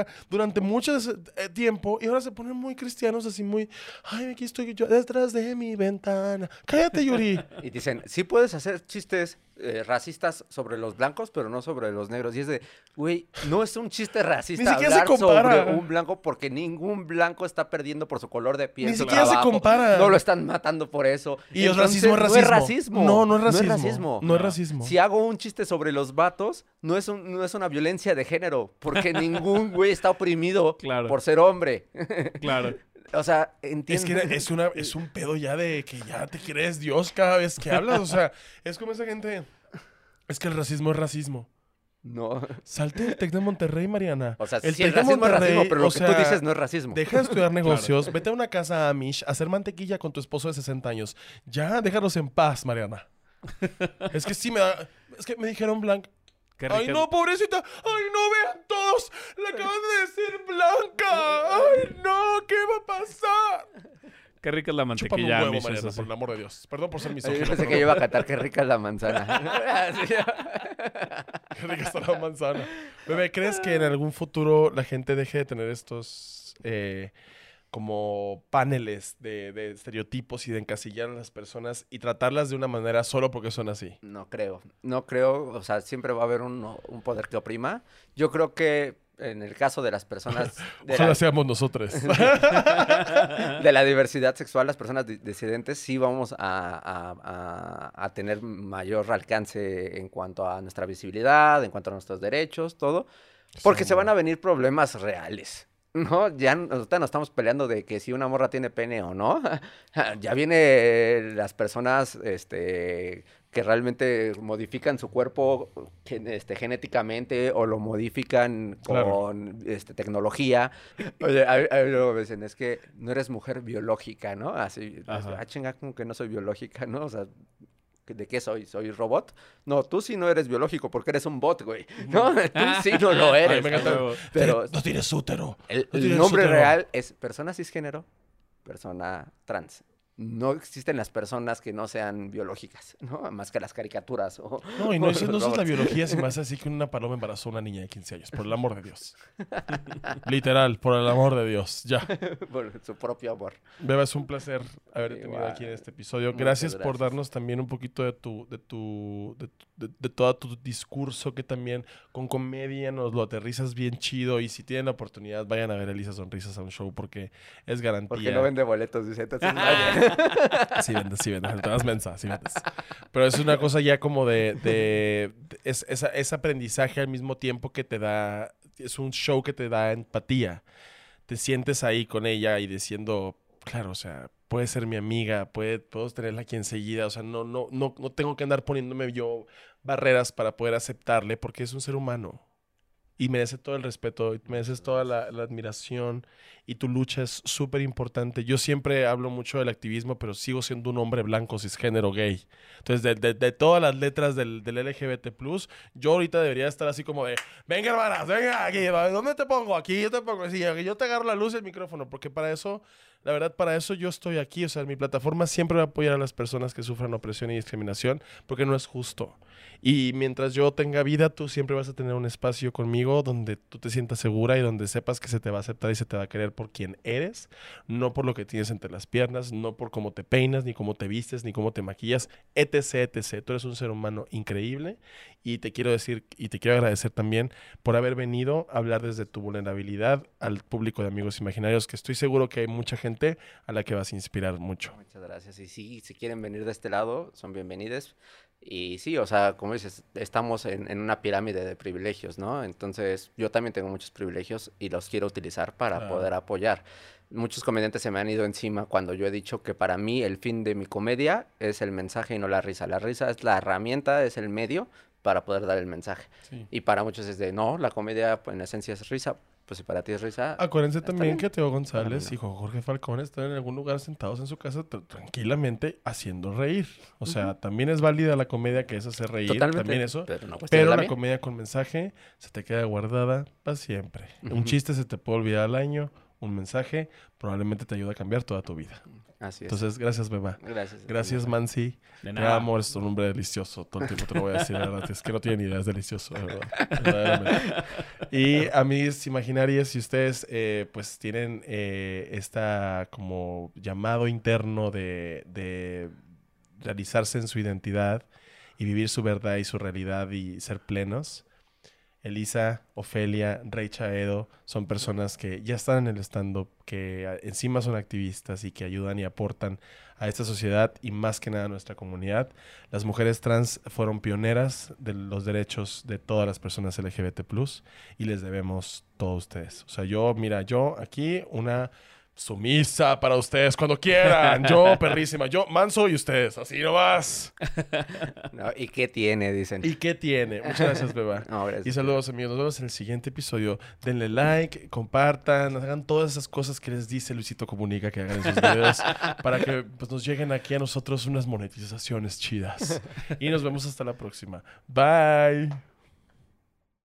durante mucho eh, tiempo y ahora se ponen muy cristianos, así muy, ay, aquí estoy yo detrás de mi ventana. Cállate, Yuri. Y dicen, sí puedes hacer chistes eh, racistas sobre los blancos, pero no sobre los negros. Y es de, güey, no es un chiste racista Ni siquiera se hablar compara. sobre un blanco porque ningún blanco está perdiendo por su color de piel. Ni su siquiera se trabajo. compara. No lo están matando por eso. Y el Entonces, racismo es racismo. No es racismo. No, no es racismo. No es racismo. No es racismo. Si hago un chiste sobre los vatos, no es, un, no es una violencia de género, porque ningún güey está oprimido Claro. por ser hombre. Claro. O sea, Es entiendo. que es, una, es un pedo ya de que ya te crees Dios cada vez que hablas. O sea, es como esa gente... Es que el racismo es racismo. No. Salte del Tec de Monterrey, Mariana. O sea, el sí, el Tec de racismo es Monterrey, racismo, pero lo o que sea, tú dices no es racismo. Deja de estudiar negocios, vete a una casa Amish a hacer mantequilla con tu esposo de sesenta años. Ya, déjalos en paz, Mariana. Es que sí me da... Es que me dijeron blanca. Qué Ay, rica- no, pobrecita. Ay, no, vean todos. Le acaban de decir blanca. Ay, no, ¿qué va a pasar? Qué rica es la Chúpame un mantequilla huevo, Amish, Mariana, eso sí. por el amor de Dios. Perdón por ser Yo misógino. pensé que perdón. yo iba a cantar qué rica es la manzana. Sí. Qué rica está la manzana. Bebé, ¿crees que en algún futuro la gente deje de tener estos eh, como paneles de, de estereotipos y de encasillar a las personas y tratarlas de una manera solo porque son así? No creo, no creo, o sea, siempre va a haber un, un poder que oprima. Yo creo que en el caso de las personas de, Ojalá la, seamos nosotros. de la diversidad sexual, las personas di- disidentes, sí vamos a, a- a- a tener mayor alcance en cuanto a nuestra visibilidad, en cuanto a nuestros derechos, todo, porque se van a venir problemas reales. No, ya n- ahorita no estamos peleando de que si una morra tiene pene o no. Ya viene las personas este, que realmente modifican su cuerpo gen- este, genéticamente o lo modifican Claro. con este, tecnología. Oye, a, a mí luego me dicen, es que no eres mujer biológica, ¿no? Así, Ajá. ah, chinga, como que no soy biológica, ¿no? O sea, ¿de qué soy? ¿Soy robot? No, tú sí no eres biológico porque eres un bot, güey. No, tú sí no lo Ay, eres. me encanta. huevo. Pero No tienes útero. el, No el tienes nombre útero. real es persona cisgénero, persona trans. No existen las personas que no sean biológicas, ¿no? Más que las caricaturas. O, No, y no, o eso, no los eso es la robots. biología, si más así que una paloma embarazó a una niña de quince años, por el amor de Dios. Literal, por el amor de Dios. Ya. Por su propio amor. Beba, es un placer haberte tenido Igual. aquí en este episodio. Muchas Gracias, por gracias. darnos también un poquito de tu, de tu, de, tu- de- de todo tu discurso, que también con comedia nos lo aterrizas bien chido. Y si tienen la oportunidad, vayan a ver a Elisa Sonrisas a un show porque es garantía. Porque no vende boletos, dice. Entonces, vayan. Sí vendes, sí vendes. Te das mensa, sí vendes. Pero es una cosa ya como de... de- de- es, esa- es aprendizaje al mismo tiempo que te da... Es un show que te da empatía. Te sientes ahí con ella y diciendo... Claro, o sea, puede ser mi amiga, puede, puedo tenerla aquí enseguida. O sea, no, no, no, no tengo que andar poniéndome yo barreras para poder aceptarle porque es un ser humano. Y merece todo el respeto, y mereces toda la, la admiración y tu lucha es súper importante. Yo siempre hablo mucho del activismo, pero sigo siendo un hombre blanco, cisgénero, gay. Entonces, de, de- de todas las letras del, del L G B T plus, yo ahorita debería estar así como de, venga hermanas, venga aquí, ¿dónde te pongo? Aquí yo te pongo, sí, yo te agarro la luz y el micrófono, porque para eso, la verdad, para eso yo estoy aquí. O sea, mi plataforma siempre va a apoyar a las personas que sufran opresión y discriminación, porque no es justo. Y mientras yo tenga vida, tú siempre vas a tener un espacio conmigo donde tú te sientas segura y donde sepas que se te va a aceptar y se te va a querer por quien eres, no por lo que tienes entre las piernas, no por cómo te peinas, ni cómo te vistes, ni cómo te maquillas, etc, etc. Tú eres un ser humano increíble y te quiero decir y te quiero agradecer también por haber venido a hablar desde tu vulnerabilidad al público de Amigos Imaginarios, que estoy seguro que hay mucha gente a la que vas a inspirar mucho. Muchas gracias. Y sí, si quieren venir de este lado, son bienvenidos. Y sí, o sea, como dices, estamos en, en una pirámide de privilegios, ¿no? Entonces, yo también tengo muchos privilegios y los quiero utilizar para Claro. poder apoyar. Muchos comediantes se me han ido encima cuando yo he dicho que para mí el fin de mi comedia es el mensaje y no la risa. La risa es la herramienta, es el medio para poder dar el mensaje. Sí. Y para muchos es de, no, la comedia pues, en esencia es risa. Pues si para ti es risa, Acuérdense Está también bien. que Teo Para González mí no. y Juan Jorge Falcón están en algún lugar sentados en su casa tr- tranquilamente haciendo reír. O sea, también es válida la comedia que es hacer reír, totalmente. también eso. Pero, no cuestiona Pero la la mía. comedia con mensaje se te queda guardada para siempre. Un Ujú. chiste se te puede olvidar al año, un mensaje, probablemente te ayude a cambiar toda tu vida. Así es. Entonces, gracias, Beba. Gracias. Gracias, Mansi. De Te nada. amo, eres un hombre delicioso. Todo el tiempo te lo voy a decir, la verdad. Es que no tienen idea, es delicioso, de verdad. Verdaderamente. Y a mis imaginarias, si ustedes eh, pues tienen eh, esta como llamado interno de, de realizarse en su identidad y vivir su verdad y su realidad y ser plenos, Elisa, Ofelia, Rey Chaedo son personas que ya están en el stand-up, que a- encima son activistas y que ayudan y aportan a esta sociedad y más que nada a nuestra comunidad. Las mujeres trans fueron pioneras de los derechos de todas las personas L G B T plus, y les debemos todo a ustedes. O sea, yo, mira, yo aquí una sumisa para ustedes cuando quieran. Yo, perrísima. Yo, manso y ustedes. Así nomás. No, ¿y qué tiene? Dicen. ¿Y qué tiene? Muchas gracias, Beba. No, gracias. Y saludos, amigos. Nos vemos en el siguiente episodio. Denle like, compartan, hagan todas esas cosas que les dice Luisito Comunica que hagan en sus videos para que pues, nos lleguen aquí a nosotros unas monetizaciones chidas. Y nos vemos hasta la próxima. Bye.